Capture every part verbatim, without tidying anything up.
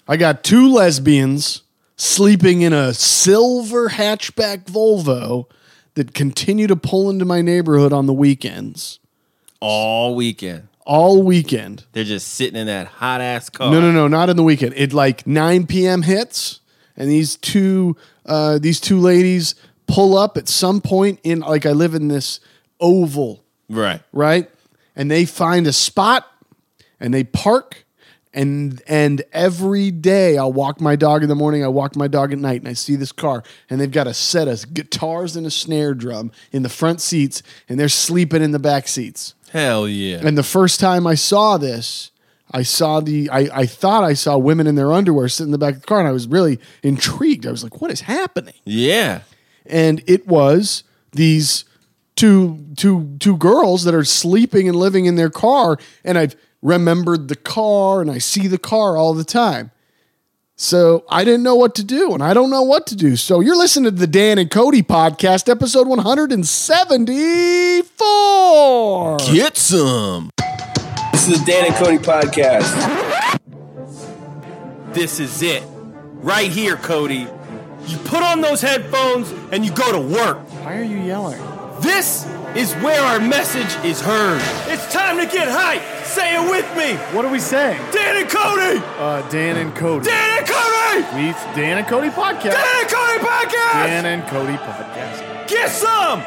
I got two lesbians sleeping in a silver hatchback Volvo that continue to pull into my neighborhood on the weekends. All weekend. All weekend. They're just sitting in that hot ass car. No, no, no, not in the weekend. It like nine p.m. hits, and these two uh, these two ladies pull up at some point in, like, I live in this oval. Right. Right? And they find a spot, and they park. And and every day I'll walk my dog in the morning, I walk my dog at night, and I see this car, and they've got a set of guitars and a snare drum in the front seats, and they're sleeping in the back seats. Hell yeah. And the first time I saw this, I saw the, I, I thought I saw women in their underwear sitting in the back of the car, and I was really intrigued. I was like, what is happening? Yeah. And it was these two, two, two girls that are sleeping and living in their car, and I've remembered the car, and I see the car all the time. So I didn't know what to do, and I don't know what to do. So you're listening to the Dan and Cody podcast, episode one seventy-four. Get some. This is the Dan and Cody podcast. This is it. Right here, Cody. You put on those headphones and you go to work. Why are you yelling? This is where our message is heard. It's time to get hype. Say it with me. What are we saying? Dan and Cody. Uh, Dan and Cody. Dan and Cody. We Dan and Cody podcast. Dan and Cody podcast. Dan and Cody podcast. Get some.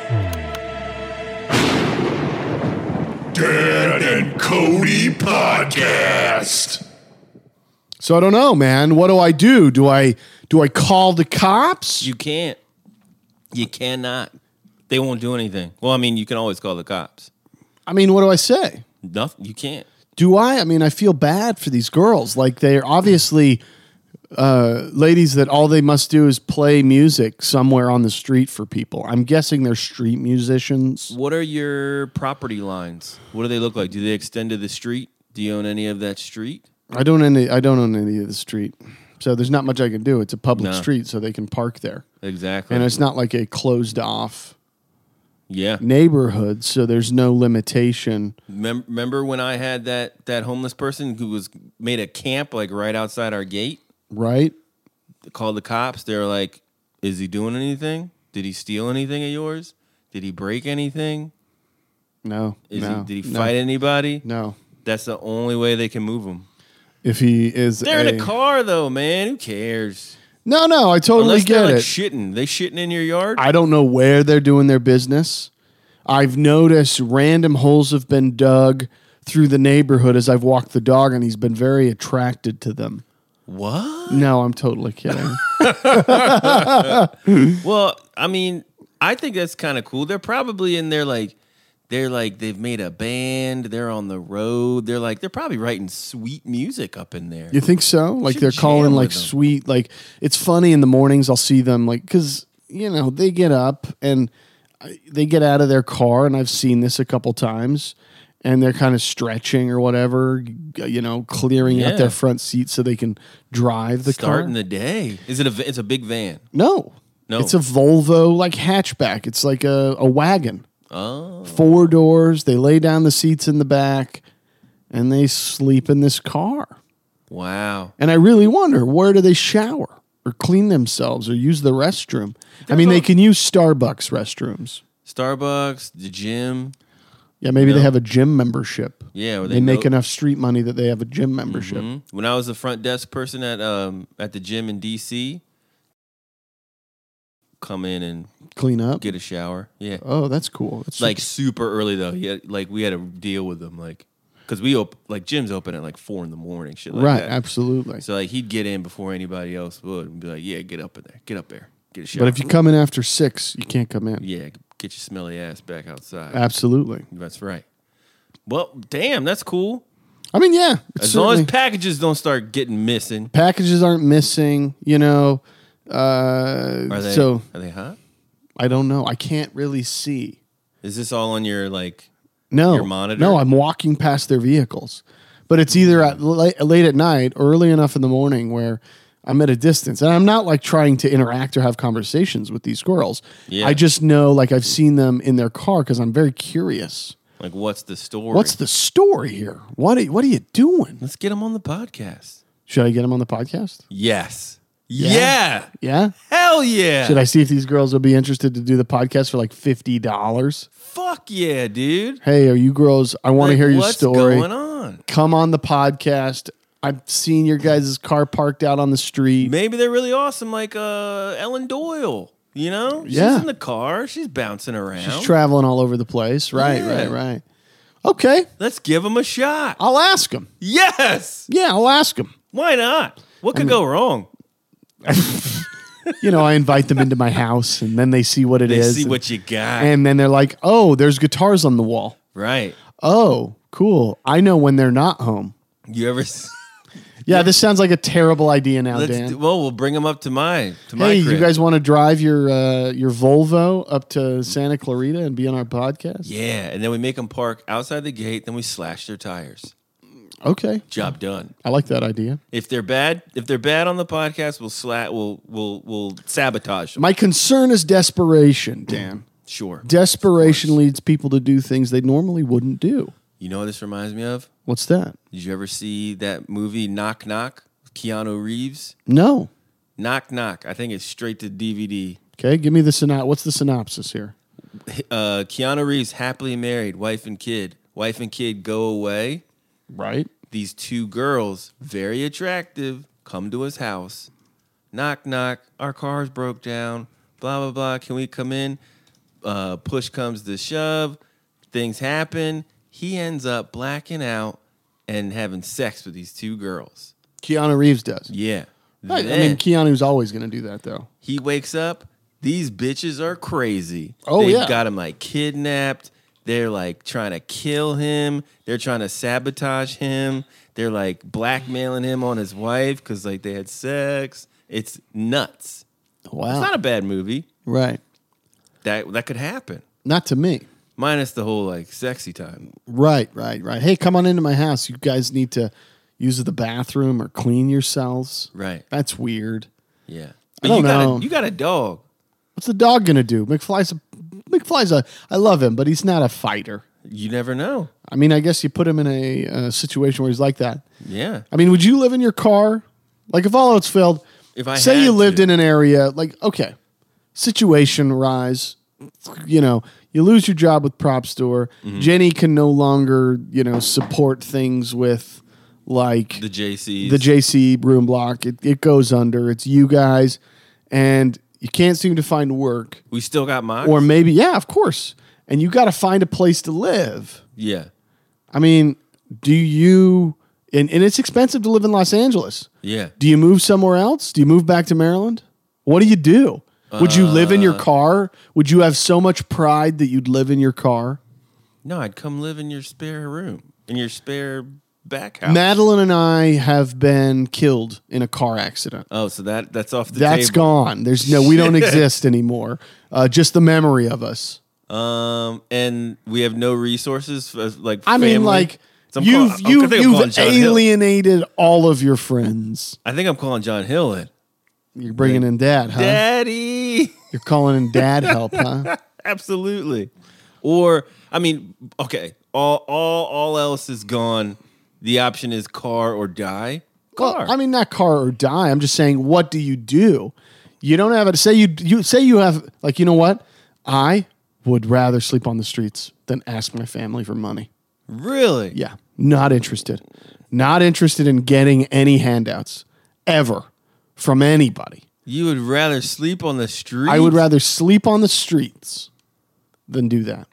Dan and Cody podcast. So I don't know, man. What do I do? Do I do I call the cops? You can't. You cannot. They won't do anything. Well, I mean, you can always call the cops. I mean, what do I say? Nothing. You can't. Do I? I mean, I feel bad for these girls. Like, they're obviously uh, ladies that all they must do is play music somewhere on the street for people. I'm guessing they're street musicians. What are your property lines? What do they look like? Do they extend to the street? Do you own any of that street? I don't any. I don't own any of the street, so there's not much I can do. It's a public No. street, so they can park there, Exactly. and it's not like a closed off yeah. neighborhood, so there's no limitation. Mem- Remember when I had that that homeless person who was made a camp like right outside our gate? Right? They called the cops. They were like, "Is he doing anything? Did he steal anything of yours? Did he break anything? No. Is no, he, did he no, fight anybody?" No. That's the only way they can move him. If he is, They're a, in a car though, man. Who cares? No, no, I totally Unless get they're like it. shitting. They shitting in your yard? I don't know where they're doing their business. I've noticed random holes have been dug through the neighborhood as I've walked the dog, and he's been very attracted to them. What? No, I'm totally kidding. Well, I mean, I think that's kind of cool. They're probably in there like, they're like, they've made a band. They're on the road. They're like, they're probably writing sweet music up in there. You think so? Like should they're calling jam like with them. sweet, like it's funny in the mornings I'll see them like, cause you know, they get up and I- they get out of their car, and I've seen this a couple times, and they're kind of stretching or whatever, you know, clearing out Yeah. their front seat so they can drive the Starting car. the day. Is it a? It's a big van. No. No. It's a Volvo like hatchback. It's like a, a wagon. Oh, Four doors. They lay down the seats in the back and they sleep in this car. wow. And I really wonder, where do they shower or clean themselves or use the restroom? I mean, There's they a- can use Starbucks restrooms. Starbucks, the gym. Yeah, maybe they No. have a gym membership. Yeah, where They, they make know- enough street money that they have a gym membership. Mhm. When I was the front desk person at um at the gym in D C, come in and Clean up. get a shower. Yeah. Oh, that's cool. That's Like super early though. He had, like we had to deal with them like because we op- like gyms open at like four in the morning, shit like right, that. absolutely. So like he'd get in before anybody else would and be like, "Yeah, get up in there, get up there, get a shower." But if you come in after six, you can't come in. yeah, get your smelly ass back outside. Absolutely. That's right. Well, damn, that's cool. I mean, yeah. it's As long as certainly- packages don't start getting missing. packages aren't missing, you know. Uh, Are they? so are they hot? I don't know. I can't really see. Is this all on your like? No, Your monitor? no. I'm walking past their vehicles, but it's either at late, late at night or early enough in the morning where I'm at a distance, and I'm not like trying to interact or have conversations with these girls. Yeah. I just know, like, I've seen them in their car because I'm very curious. Like, what's the story? What's the story here? What are, what are you doing? Let's get them on the podcast. Should I get him on the podcast? Yes. Yeah? Yeah. Yeah? Hell yeah. Should I see if these girls will be interested to do the podcast for like fifty dollars? Fuck yeah, dude. Hey, are you girls? I want to Like, hear your what's story. going on? Come on the podcast. I've seen your guys' car parked out on the street. Maybe they're really awesome, like uh, Ellen Doyle. You know? Yeah. She's in the car. She's bouncing around. She's traveling all over the place. Right, Yeah. right, right. Okay. Let's give them a shot. I'll ask them. Yes. Yeah, I'll ask them. Why not? What could go wrong? You know, I invite them into my house and then they see what it They is. see and, what you got. and then they're like, oh, there's guitars on the wall. Right. Oh, cool. I know when they're not home. You ever? s- Yeah, this sounds like a terrible idea now, Let's Dan. do, well, we'll bring them up to my to my Hey, crib. you guys want to drive your uh, your Volvo up to Santa Clarita and be on our podcast? Yeah, and then we make them park outside the gate. Then we slash their tires. Okay, Job done. I like that idea. If they're bad, if they're bad on the podcast, we'll slat. We'll we'll we'll sabotage them. My concern is desperation, Dan. Sure. Desperation leads people to do things they normally wouldn't do. You know what this reminds me of? What's that? Did you ever see that movie Knock Knock? With Keanu Reeves. No. Knock Knock. I think it's straight to D V D. Okay, give me the synop. What's the synopsis here? Uh, Keanu Reeves happily married, wife and kid. Wife and kid go away. Right. These two girls, very attractive, come to his house. Knock, knock. Our cars broke down. Blah, blah, blah. Can we come in? Uh, push comes to shove. Things happen. He ends up blacking out and having sex with these two girls. Keanu Reeves does. Yeah. Right, I Then mean, Keanu's always going to do that, though. he wakes up. These bitches are crazy. Oh, They've yeah. got him like kidnapped. They're like trying to kill him. They're trying to sabotage him. They're like blackmailing him on his wife because like they had sex. It's nuts. Wow. It's not a bad movie. Right. That that could happen. Not to me. Minus the whole like sexy time. Right, right, right. Hey, come on into my house. You guys need to use the bathroom or clean yourselves. Right. That's weird. Yeah. I But don't you got know. a, you got a dog. What's the dog going to do? McFly's a McFly's a I love him, but he's not a fighter. You never know. I mean, I guess you put him in a, uh situation where he's like that. Yeah. I mean, would you live in your car? Like if all else failed, If I say had you lived to. in an area like okay, situation rise, you know, you lose your job with Prop Store. Mm-hmm. Jenny can no longer, you know, support things with like The J Cs. the J C room block. It, it goes under. It's you guys, and you can't seem to find work. We still got mine. Or maybe, yeah, of course. And you got to find a place to live. Yeah. I mean, do you, and, and it's expensive to live in Los Angeles. Yeah. Do you move somewhere else? Do you move back to Maryland? What do you do? Would you live in your Uh, car? Would you have so much pride that you'd live in your car? No, I'd come live in your spare room, in your spare back house. Madeline and I have been killed in a car accident. Oh, so that that's off the That's table. gone. There's no, we don't exist anymore. Uh, just the memory of us. Um, and we have no resources, for, like I family. mean, like So I'm you've calling- I you, think I'm calling you've John Hill. alienated all of your friends. I think I'm calling John Hill in. You're bringing in dad, huh? Daddy. You're calling in dad help, huh? Absolutely. Or I mean, okay, all all all else is gone. The option is car or die. Car. Well, I mean, not car or die. I'm just saying, what do you do? You don't have it. Say you you say you have like you know what? I would rather sleep on the streets than ask my family for money. Really? Yeah, not interested. Not interested in getting any handouts ever from anybody. You would rather sleep on the street? I would rather sleep on the streets than do that.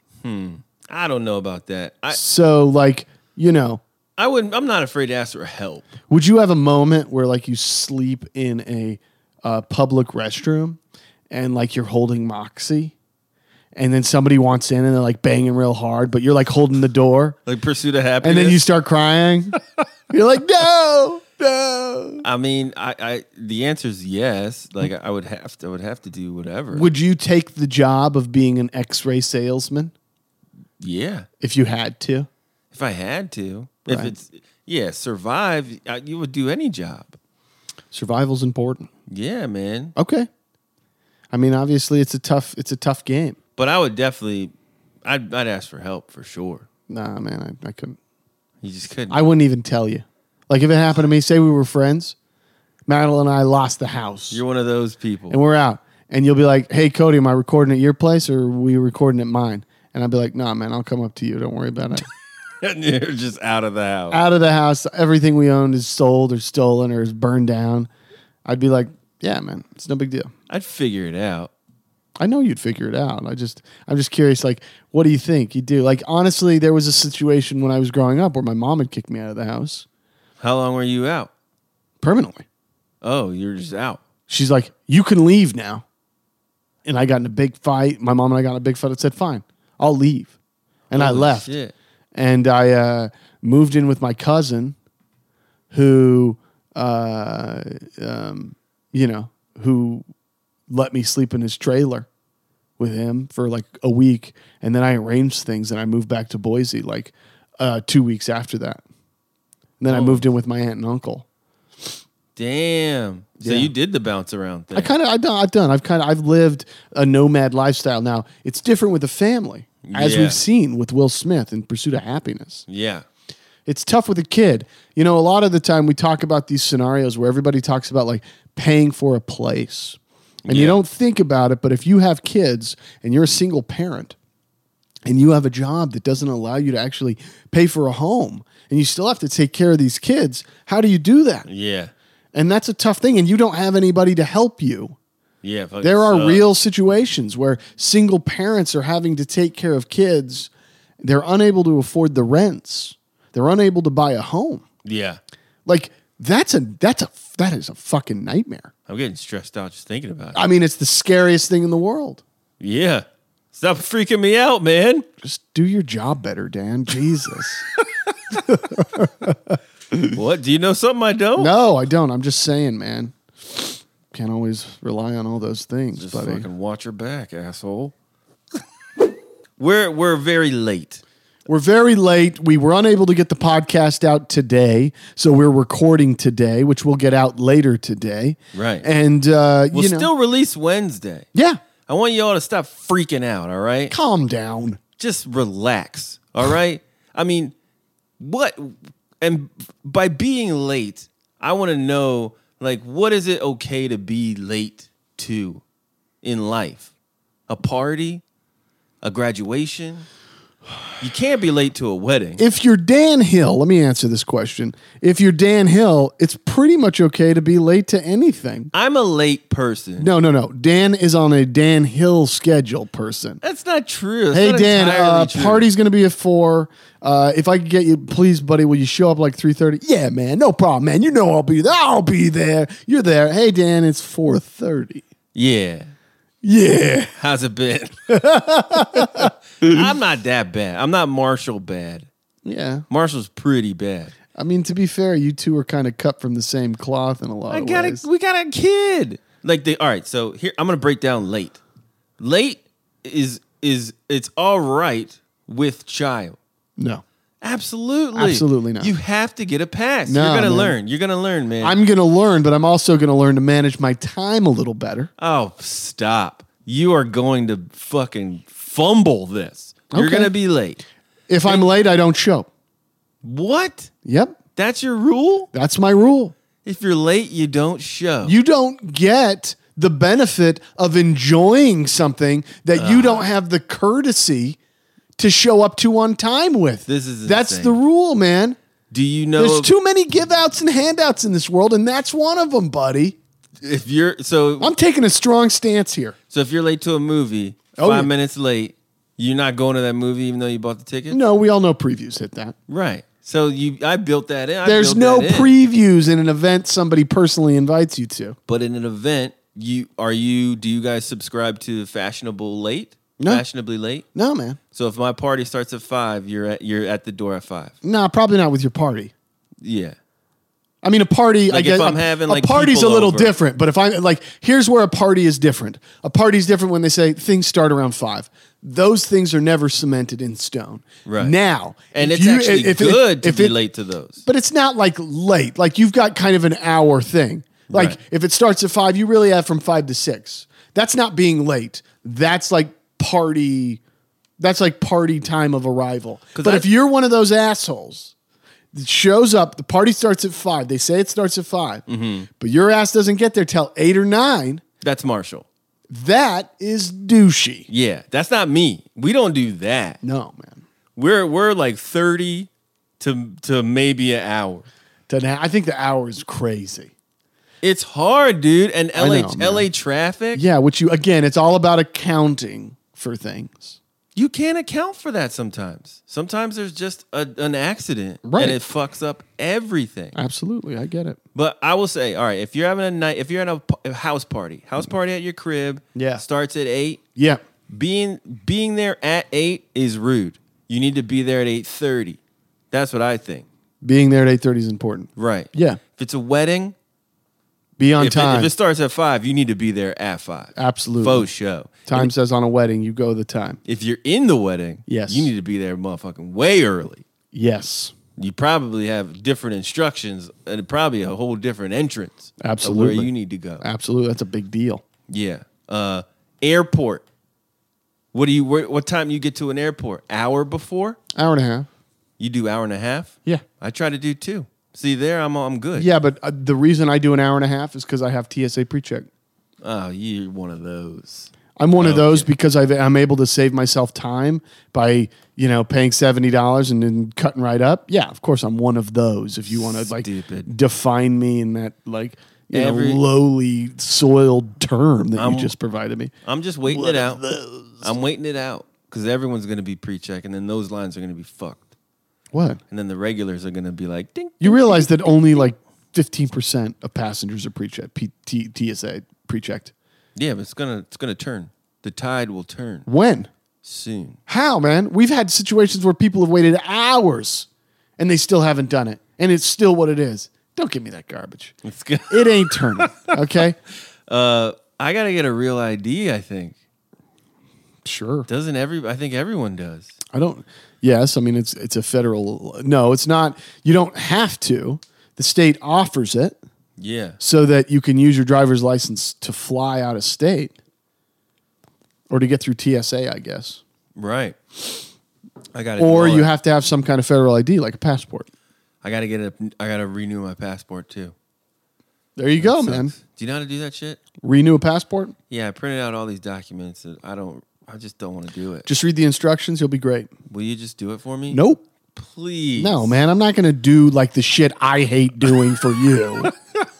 I don't know about that. I So, like, you know, I wouldn't. I'm not afraid to ask for help. would you have a moment where, like, you sleep in a uh, public restroom and, like, you're holding Moxie and then somebody wants in and they're, like, banging real hard, but you're, like, holding the door Like pursuit of happiness. and then you start crying? You're like, no, no. I mean, I, I the answer is yes. Like I would have to. I would have to do whatever. Would you take the job of being an X-ray salesman yeah, if you had to? if I had to. If Right. it's yeah, survive. I, you would do any job. Survival's important. Yeah, man. Okay. I mean, obviously, it's a tough, it's a tough game. But I would definitely. I'd I'd ask for help for sure. Nah, man, I, I couldn't. You just couldn't. I wouldn't even tell you. Like if it happened to me, say we were friends, Madeline and I lost the house. You're one of those people. And we're out. And you'll be like, hey, Cody, am I recording at your place or are we recording at mine? And I'll be like, nah, man, I'll come up to you. Don't worry about it. And you're just out of the house. Out of the house. Everything we owned is sold or stolen or is burned down. I'd be like, yeah, man, it's no big deal. I'd figure it out. I know you'd figure it out. I just, I'm just curious, like, what do you think you do? Like, honestly, there was a situation when I was growing up where my mom had kicked me out of the house How long were you out? permanently. Oh, you're just out. She's like, you can leave now. And I got in a big fight. My mom and I got in a big fight. I said, fine, I'll leave. And I Holy left. shit. And I uh, moved in with my cousin who, uh, um, you know, who let me sleep in his trailer with him for like a week. And then I arranged things and I moved back to Boise like uh, two weeks after that. And then I Oh. moved in with my aunt and uncle. Damn. So Yeah. you did the bounce around thing. I kind of, I've done, I've done, I've kind of, I've lived a nomad lifestyle. Now it's different with a family, as Yeah. we've seen with Will Smith in Pursuit of Happiness. yeah. It's tough with a kid. You know, a lot of the time we talk about these scenarios where everybody talks about like paying for a place. And you Yeah. don't think about it, but if you have kids and you're a single parent and you have a job that doesn't allow you to actually pay for a home and you still have to take care of these kids, how do you do that? Yeah. And that's a tough thing. And you don't have anybody to help you. Yeah. fucking There are sucks. real situations where single parents are having to take care of kids. They're unable to afford the rents. They're unable to buy a home. Yeah. Like that's a that's a that is a fucking nightmare. I'm getting stressed out just thinking about it. I mean, it's the scariest thing in the world. Yeah. Stop freaking me out, man. Just do your job better, Dan. Jesus. What? Do you know something I don't? No, I don't. I'm just saying, man. Can't always rely on all those things, Just buddy. fucking watch your back, asshole. we're we're very late. We're very late. We were unable to get the podcast out today, so we're recording today, which will get out later today. Right. And uh, We'll you know, still release Wednesday. yeah. I want y'all to stop freaking out, all right? Calm down. Just relax, all right? I mean, what? And by being late, I want to know, like, what is it okay to be late to in life? A party? A graduation? You can't be late to a wedding. If you're Dan Hill, let me answer this question. If you're Dan Hill, it's pretty much okay to be late to anything. I'm a late person. No, no, no. Dan is on a Dan Hill schedule person. That's not true. That's Hey, not Dan, entirely uh, true. party's going to be at four. Uh, if I could get you, please, buddy, will you show up like three thirty? Yeah, man, no problem, man. You know I'll be there. I'll be there. You're there. Hey, Dan, it's four thirty. Yeah. Yeah. How's it been? I'm not that bad. I'm not Marshall bad. Yeah. Marshall's pretty bad. I mean, to be fair, you two are kind of cut from the same cloth in a lot I of got ways. a, we got a kid. Like the all right, so here I'm gonna break down late. Late is is it's all right with child. No. Absolutely. Absolutely not. You have to get a pass. No, You're gonna man. learn. You're gonna learn, man. I'm going to learn, but I'm also going to learn to manage my time a little better. oh, stop. You are going to fucking fumble this. You're Okay. gonna be late. If I'm late, I don't show. What? Yep. That's your rule? That's my rule. If you're late, you don't show. You don't get the benefit of enjoying something that you don't have the courtesy to show up to on time with. This is That's insane. the rule, man. Do you know There's if- too many give outs and handouts in this world, and that's one of them, buddy. if you're so I'm taking a strong stance here. so if you're late to a movie, Oh, five yeah. minutes late, you're not going to that movie even though you bought the ticket? No, we all know previews hit that. Right. So you I built that in. I There's built no that in. previews in an event somebody personally invites you to. But in an event, you are you do you guys subscribe to fashionable late? No. Fashionably late? No, man. So if my party starts at five, you're at you're at the door at five. No, probably not with your party. Yeah. I mean, a party. Like I if guess I'm a, having, a like, party's a people little over. different. But if I like, here's where a party is different. A party's different when they say things start around five. Those things are never cemented in stone. Right. Now, And if it's you- actually if it- good to if be it- late to those. But it's not like late. Like you've got kind of an hour thing. Like Right. if it starts at five, you really have from five to six. That's not being late. That's like party. That's like party time of arrival. But I- if you're one of those assholes It shows up. The party starts at five. They say it starts at five, Mm-hmm. but your ass doesn't get there till eight or nine. That's Marshall. That is douchey. Yeah, that's not me. We don't do that. No, man. We're we're like thirty to to maybe an hour. To- I think the hour is crazy. It's hard, dude. And L A know, man. L A traffic. Yeah, which you again, it's all about accounting for things. You can't account for that sometimes. Sometimes there's just a, an accident, Right. and it fucks up everything. Absolutely, I get it. But I will say, all right, if you're having a night, if you're at a, p- a house party, house party at your crib, Yeah. starts at eight. Yeah, Being being there at eight is rude. You need to be there at eight thirty. That's what I think. being there at eight thirty is important. Right. Yeah, If it's a wedding, be on if it, time. if it starts at five, you need to be there at five. Absolutely. Faux show. Time And says on a wedding, you go the time. if you're in the wedding, Yes. you need to be there motherfucking way early. Yes, You probably have different instructions and probably a whole different entrance of Absolutely. where you need to go. absolutely. That's a big deal. Yeah. Uh, airport. What do you? Where, what time you get to an airport? Hour before? Hour and a half. You do hour and a half? Yeah. I try to do two. See there, I'm I'm good. Yeah, but uh, the reason I do an hour and a half is because I have T S A pre-check. Oh, you're one of those. I'm one of Okay. those because I've, I'm able to save myself time by, you know, paying seventy dollars and then cutting right up. Yeah, of course, I'm one of those. If you want to like Stupid. define me in that like you Every- know, lowly soiled term that I'm- you just provided me. I'm just waiting One it of out. I'm waiting it out because everyone's going to be pre-check, and then those lines are going to be fucked, What? and then the regulars are going to be like, ding. You realize that only like fifteen percent of passengers are pre-checked, P- T- T S A pre-checked. Yeah, but it's gonna it's gonna turn. The tide will turn When? soon. How, man? We've had situations where people have waited hours and they still haven't done it. And it's still what it is. Don't give me that garbage. It's gonna, It ain't turning. Okay? uh, I gotta get a real I D. I think Sure. doesn't every? I think everyone does. I don't yes, I mean it's it's a federal no, it's not you don't have to. The state offers it Yeah. so that you can use your driver's license to fly out of state or to get through T S A, I guess. Right. I got. Or you have to have some kind of federal I D like a passport. I gotta get a. I gotta renew my passport too. There you go, Sucks. man. Do you know how to do that shit? Renew a passport? Yeah, I printed out all these documents. And I don't. I just don't want to do it. Just read the instructions, you'll be great. Will you just do it for me? Nope. Please. No, man, I'm not going to do like the shit I hate doing for you.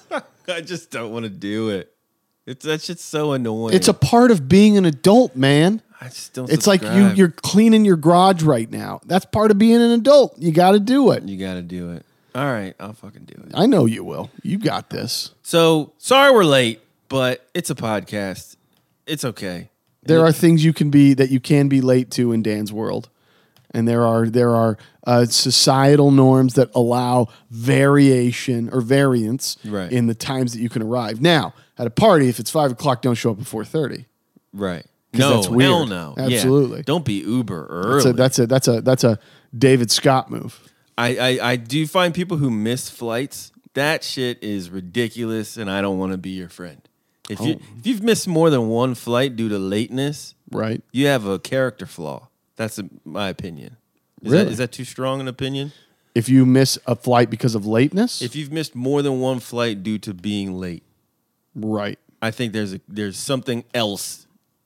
I just don't want to do it. It's that shit's so annoying. It's a part of being an adult, man. I just don't. It's like you subscribe. you're cleaning your garage right now. That's part of being an adult. You got to do it. You gotta do it. All right, I'll fucking do it. I know you will. You got this. So sorry we're late, but it's a podcast. It's okay. There are things you can be that you can be late to in Dan's world, and there are there are uh, societal norms that allow variation or variance Right. in the times that you can arrive. Now, at a party, if it's five o'clock, don't show up at four thirty. Right. 'Cause No, that's weird. hell no. Yeah. Absolutely. Don't be Uber early. That's a, that's a that's a that's a David Scott move. I, I, I do find people who miss flights. That shit is ridiculous, and I don't want to be your friend. If you Oh. if you've missed more than one flight due to lateness, Right. you have a character flaw. That's a, my opinion. Is, Really? that, is that too strong an opinion? If you miss a flight because of lateness, If you've missed more than one flight due to being late, right. I think there's a, there's something else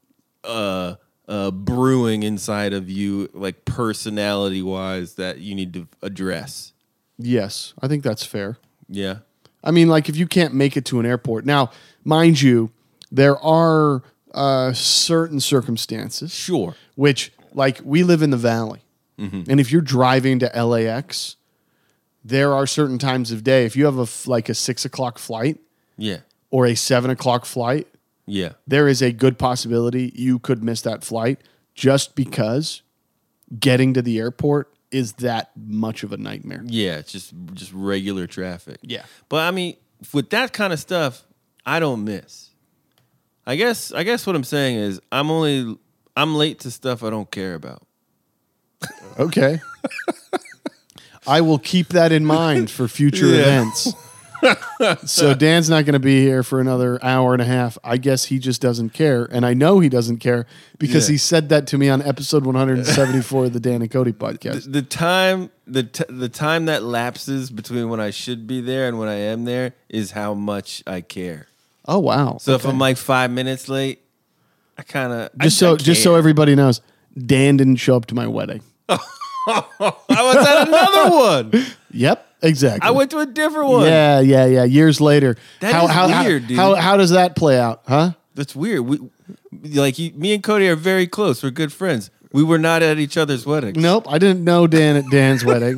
uh, uh, brewing inside of you, like personality wise, that you need to address. Yes, I think that's fair. Yeah. I mean, like if you can't make it to an airport. Now, mind you, there are uh, certain circumstances, Sure. which, like, we live in the valley. And if you're driving to L A X, there are certain times of day. If you have a f- like a six o'clock flight Yeah. or a seven o'clock flight, Yeah. there is a good possibility you could miss that flight just because getting to the airport is that much of a nightmare. Yeah. It's just just regular traffic. Yeah. But I mean, with that kind of stuff, I don't miss. I guess I guess what I'm saying is I'm only I'm late to stuff I don't care about. Okay. I will keep that in mind for future Yeah. events. So Dan's not going to be here for another hour and a half. I guess he just doesn't care. And I know he doesn't care because Yeah. he said that to me on episode one seventy-four of the Dan and Cody podcast. The time the t- the time that lapses between when I should be there and when I am there is how much I care. Oh, wow. So if Okay. I'm like five minutes late, I kind of just so just so everybody knows, Dan didn't show up to my wedding. I was at another one. Yep, exactly. I went to a different one. Yeah, yeah, yeah. Years later. That how, is how, weird, how, dude. How, how does that play out, huh? That's weird. We like you, me and Cody are very close. We're good friends. We were not at each other's weddings. Nope, I didn't know Dan at Dan's wedding.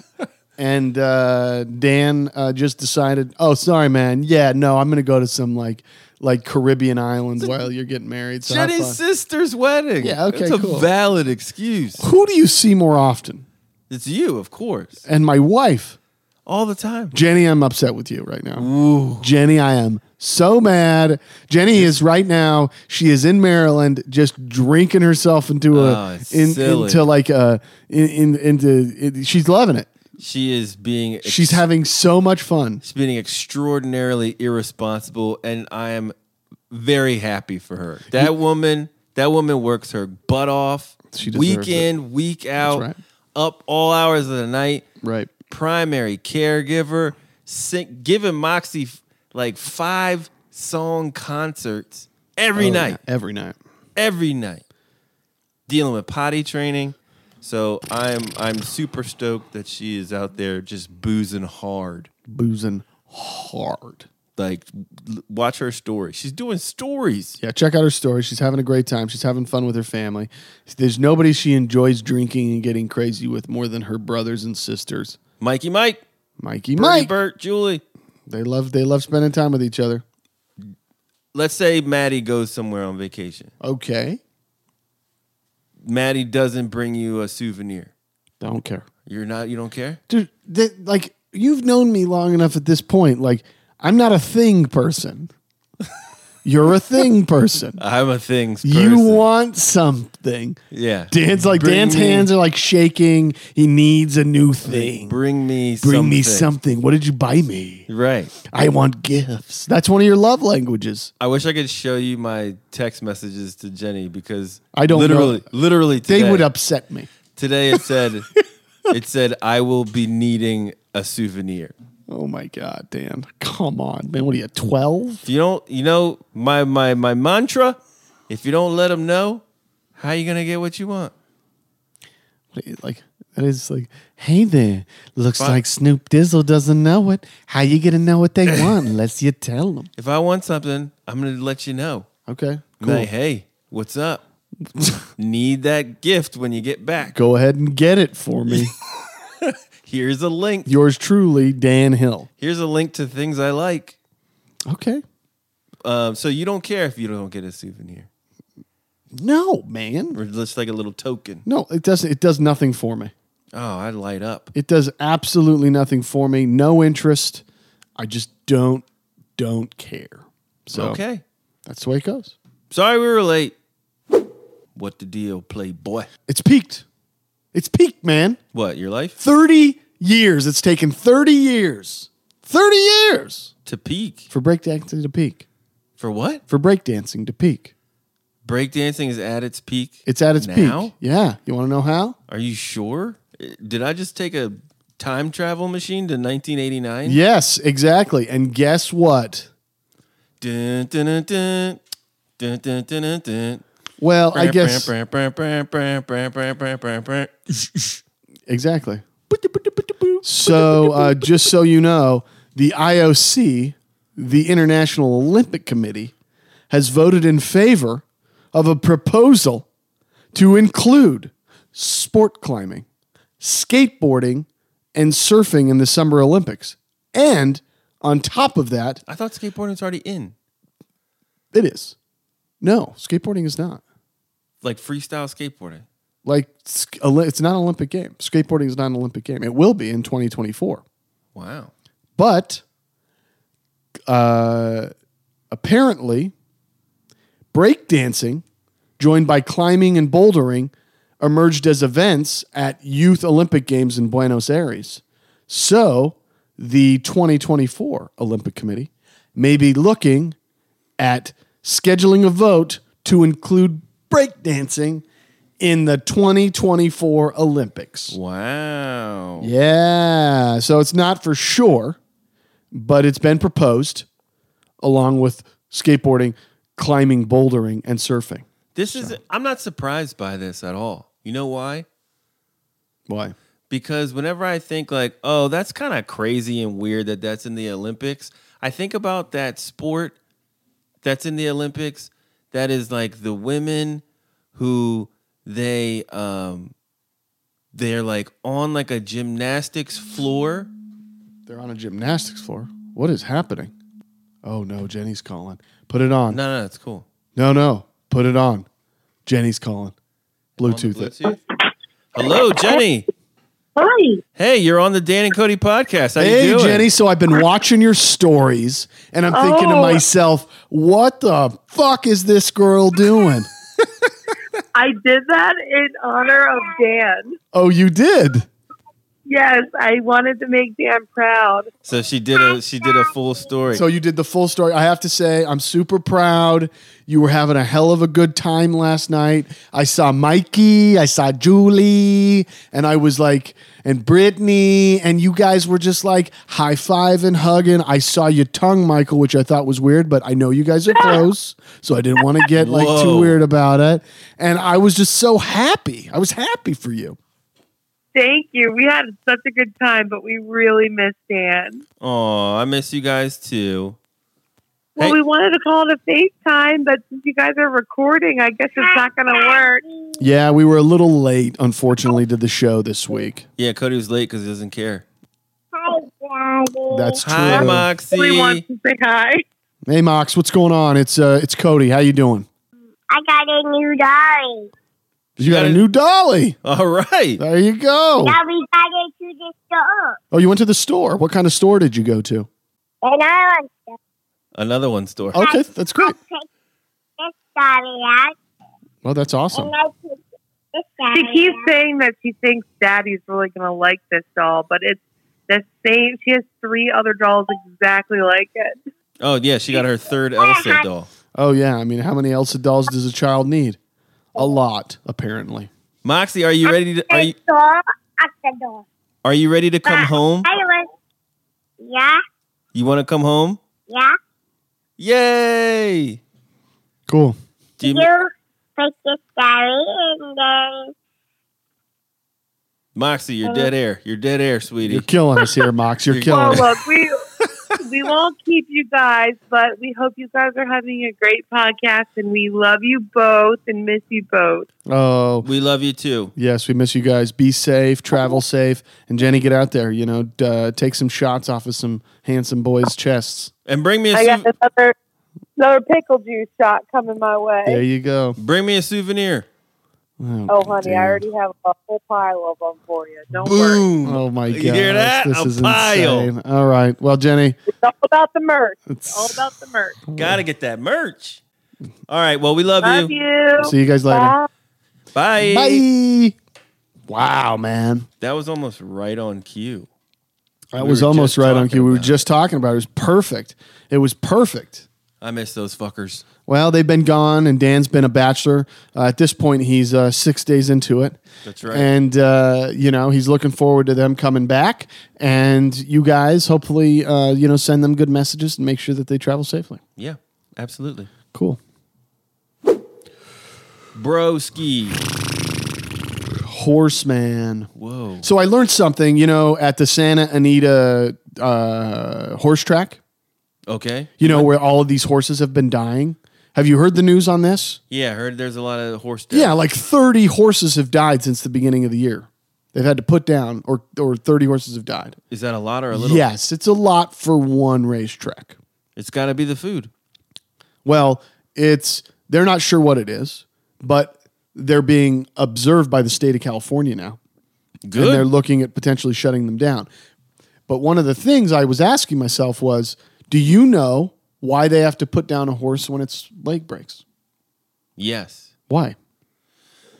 And uh, Dan uh, just decided, oh, sorry, man. Yeah, no, I'm going to go to some like like Caribbean island while you're getting married. So have Jenny's fun. sister's wedding. Yeah, okay, It's a cool. valid excuse. Who do you see more often? It's you, of course. And my wife. All the time. Jenny, I'm upset with you right now. Jenny, I am so mad. Jenny is right now. She is in Maryland, just drinking herself into a Oh, it's in, silly. into like a in, in into. It, she's loving it. She is being ex- She's having so much fun. she's being extraordinarily irresponsible, and I am very happy for her. That woman, that woman works her butt off. She deserves week it. in, week out, right. up all hours of the night. Right. Primary caregiver, sing, giving Moxie f- like five song concerts every Oh, night, yeah, every night. every night. Dealing with potty training. So I'm I'm super stoked that she is out there just boozing hard. Boozing hard. Like, l- watch her story. She's doing stories. Yeah, check out her story. She's having a great time. She's having fun with her family. There's nobody she enjoys drinking and getting crazy with more than her brothers and sisters. Mikey Mike, Mikey, Bertie Mike. Bert, Julie. They love they love spending time with each other. Let's say Maddie goes somewhere on vacation. Okay. Maddie doesn't bring you a souvenir. Don't care. You're not. You don't care. Dude, th- like you've known me long enough at this point. Like I'm not a thing person. You're a thing person. I'm a things person. You want something. Yeah. Dan's like Bring Dan's me- hands are like shaking. He needs a new thing. Bring me. Bring something. me something. What did you buy me? Right. I want gifts. That's one of your love languages. I wish I could show you my text messages to Jenny because I don't literally, know. literally today, They would upset me. today it said, it said I will be needing a souvenir. Oh my God, Dan. Come on, man. What are you, twelve? If you don't, you know, my my my mantra, if you don't let them know, how you gonna get what you want? Like, that is like, hey there. Looks Fine. like Snoop Dizzle doesn't know it. How you going to know what they want unless you tell them? If I want something, I'm gonna let you know. Okay, I'm cool. Like, hey, what's up? Need that gift when you get back. Go ahead and get it for me. Here's a link. Yours truly, Dan Hill. Here's a link to things I like. Okay. Um, so you don't care if you don't get a souvenir, No, man. or just like a little token. No, it doesn't. It does nothing for me. Oh, I'd light up. It does absolutely nothing for me. No interest. I just don't, don't care. So Okay. that's the way it goes. Sorry we were late. What the deal, Playboy? It's peaked. It's peaked, man. What, your life? thirty years. It's taken thirty years. thirty years To peak. for breakdancing to peak. For what? For breakdancing to peak. Breakdancing is at its peak. It's at its now? peak. Yeah. You want to know how? Are you sure? Did I just take a time travel machine to nineteen eighty-nine? Yes, exactly. And guess what? Dun, dun, dun, dun. Dun, dun, dun, dun, dun. Well, I guess Exactly. exactly. So, uh, just so you know, the I O C, the International Olympic Committee, has voted in favor of a proposal to include sport climbing, skateboarding, and surfing in the Summer Olympics. And on top of that, I thought skateboarding's already in. it is. No, skateboarding is not. Like freestyle skateboarding. Like, sk- Oli- it's not an Olympic game. Skateboarding is not an Olympic game. It will be in twenty twenty-four. Wow. But uh, apparently, breakdancing, joined by climbing and bouldering, emerged as events at Youth Olympic Games in Buenos Aires. So the twenty twenty-four Olympic Committee may be looking at scheduling a vote to include breakdancing in the twenty twenty-four Olympics. Wow. Yeah. So it's not for sure, but it's been proposed along with skateboarding, climbing, bouldering, and surfing. This is, I'm not surprised by this at all. You know why? Why? Because whenever I think like, oh, that's kind of crazy and weird that that's in the Olympics, I think about that sport that's in the Olympics that is like the women who they um they're like on like a gymnastics floor. They're on a gymnastics floor. What is happening? Oh no, Jenny's calling. Put it on. No, no, it's cool. No, no. Put it on. Jenny's calling. Bluetooth, On it. the Bluetooth? Hello, Jenny. Hi. Hey, you're on the Dan and Cody podcast. How Hey, you doing? Jenny. So I've been watching your stories, and I'm thinking to Oh. myself, what the fuck is this girl doing? I did that in honor of Dan. Oh, you did? Yes, I wanted to make Dan proud. So she did a she did a full story. So you did the full story. I have to say, I'm super proud. You were having a hell of a good time last night. I saw Mikey, I saw Julie, and I was like, and Brittany, and you guys were just like high five and hugging. I saw your tongue, Michael, which I thought was weird, but I know you guys are close, so I didn't want to get like too Whoa. weird about it. And I was just so happy. I was happy for you. Thank you. We had such a good time, but we really missed Dan. Oh, I miss you guys too. Well, Hey. we wanted to call it a FaceTime, but since you guys are recording, I guess it's not going to work. Yeah, we were a little late, unfortunately, to the show this week. Yeah, Cody was late because he doesn't care. Hi, Daddy. That's true. Hi, Nobody Moxie. wants to say hi. Hey, Mox, what's going on? It's uh, it's Cody. How you doing? I got a new dolly. You got a Yeah. new dolly. All right. There you go. Now we got it to the store. Oh, you went to the store. What kind of store did you go to? And I want to Another one store. Okay, that's great. take this dolly out. Well, that's awesome. And I take this She dolly keeps out. saying that she thinks Daddy's really going to like this doll, but it's the same. She has three other dolls exactly like it. Oh yeah, she got her third Elsa doll. Oh, yeah. I mean, how many Elsa dolls does a child need? A lot, apparently. Moxie, are you ready to are you The door at the door. are you ready to come home? I was, yeah, You want to come home? yeah. Yay! Cool. Do you, You take this dolly and then Moxie, you're dead air. You're dead air, sweetie. You're killing us here, Mox. You're You're- killing Well, us. look, we we won't keep you guys, but we hope you guys are having a great podcast, and we love you both and miss you both. Oh, We love you too. yes, we miss you guys. Be safe, travel safe. And Jenny, get out there. You know, d- uh, take some shots off of some handsome boys' chests. And bring me a I got sou- another another pickle juice shot coming my way. There you go. bring me a souvenir. Oh, honey, damn. I already have a whole pile of them for you. Don't worry. Boom. Oh, my God. You hear that? This A is pile. insane. All right. Well, Jenny. It's all about the merch. It's, It's all about the merch. Gotta get that merch. All right. Well, we love, Love you. you. See you guys later. Bye. Bye. Bye. Wow, man. That was almost right on cue. That We was were almost just right on talking cue. We were about just talking about it. It was perfect. It was perfect. I miss those fuckers. Well, they've been gone, and Dan's been a bachelor. Uh, at this point, he's uh, six days into it. That's right. And, uh, you know, he's looking forward to them coming back. And you guys, hopefully, uh, you know, send them good messages and make sure that they travel safely. Yeah, absolutely. Cool. Broski. Horseman. Whoa. So I learned something, you know, at the Santa Anita uh, horse track, Okay. you know, where all of these horses have been dying. Have you heard the news on this? Yeah, I heard there's a lot of horse death. Yeah, like thirty horses have died since the beginning of the year. They've had to put down, or or thirty horses have died. Is that a lot or a little? Yes, it's a lot for one racetrack. It's got to be the food. Well, it's they're not sure what it is, but they're being observed by the state of California now. Good. And they're looking at potentially shutting them down. But one of the things I was asking myself was, do you know why they have to put down a horse when its leg breaks? Yes. Why?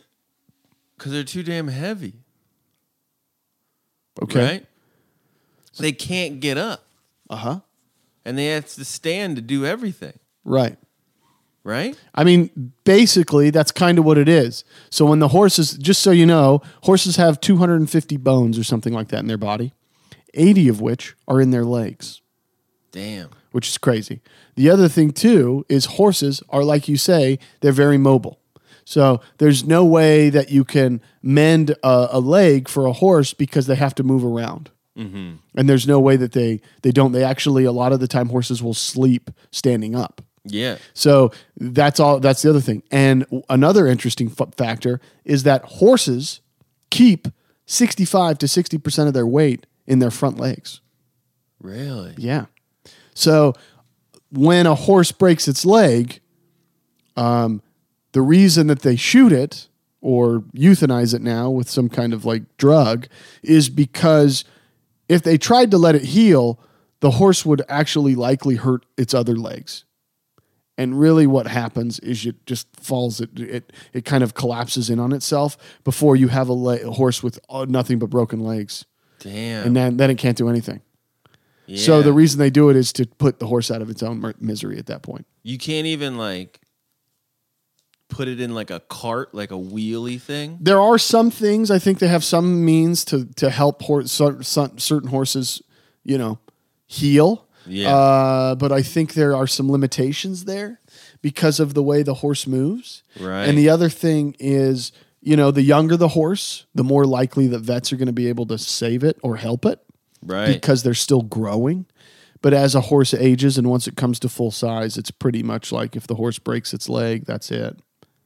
Because they're too damn heavy. Okay. Right? They can't get up. Uh-huh. And they have to stand to do everything. Right. Right? I mean, basically, that's kind of what it is. So when the horses, just so you know, horses have two hundred fifty bones or something like that in their body, eighty of which are in their legs. Damn. Which is crazy. The other thing, too, is horses are, like you say, they're very mobile. So there's no way that you can mend a, a leg for a horse because they have to move around. Mm-hmm. And there's no way that they, they don't. They actually, a lot of the time, horses will sleep standing up. Yeah. So that's all. That's the other thing. And another interesting f- factor is that horses keep sixty-five to sixty percent of their weight in their front legs. Really? Yeah. So when a horse breaks its leg, um, the reason that they shoot it or euthanize it now with some kind of like drug is because if they tried to let it heal, the horse would actually likely hurt its other legs. And really what happens is it just falls, it it, it kind of collapses in on itself before you have a, le- a horse with uh, nothing but broken legs. Damn. And then, then it can't do anything. Yeah. So the reason they do it is to put the horse out of its own mer- misery at that point. You can't even like put it in like a cart, like a wheelie thing. There are some things, I think they have some means to to help horse, certain horses, you know, heal. Yeah. Uh, but I think there are some limitations there because of the way the horse moves. Right. And the other thing is, you know, the younger the horse, the more likely that vets are going to be able to save it or help it. Right. Because they're still growing. But as a horse ages and once it comes to full size, it's pretty much like if the horse breaks its leg, that's it.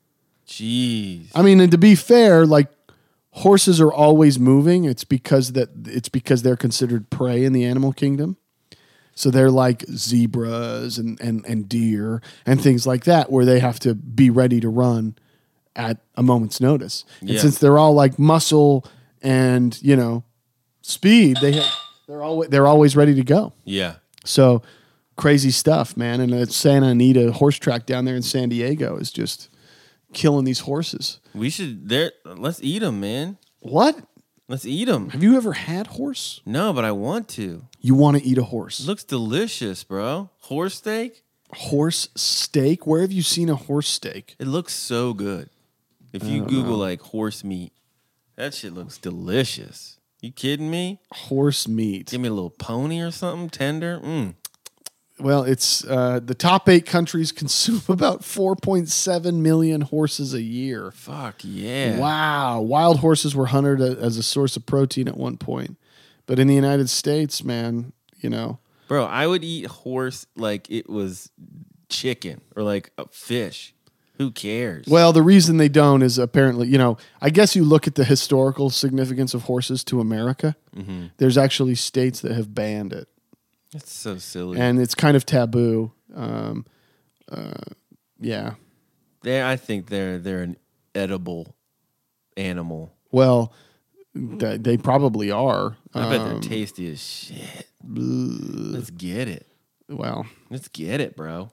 Jeez. I mean, and to be fair, like horses are always moving. It's because that it's because they're considered prey in the animal kingdom. So they're like zebras and, and, and deer and things like that, where they have to be ready to run at a moment's notice. And Yeah. since they're all like muscle and, you know, speed, they ha- they're always they're always ready to go. Yeah. So crazy stuff, man. And the Santa Anita horse track down there in San Diego is just killing these horses. We should there. Let's eat them, man. What? Let's eat them. Have you ever had horse? No, but I want to. You want to eat a horse? It looks delicious, bro. Horse steak? Horse steak? Where have you seen a horse steak? It looks so good. If you Google like horse meat, that shit looks delicious. You kidding me? Horse meat. Give me a little pony or something tender. Mm. Well, it's uh, the top eight countries consume about four point seven million horses a year. Fuck yeah. Wow. Wild horses were hunted a- as a source of protein at one point. But in the United States, man, you know. Bro, I would eat horse like it was chicken or like a fish. Who cares? Well, the reason they don't is apparently, you know, I guess you look at the historical significance of horses to America. Mm-hmm. There's actually states that have banned it. It's so silly. And it's kind of taboo. Um, uh, yeah. They, I think they're they're an edible animal. Well, th- they probably are. I bet Um, they're tasty as shit. Let's get it. Well, Let's get it, bro.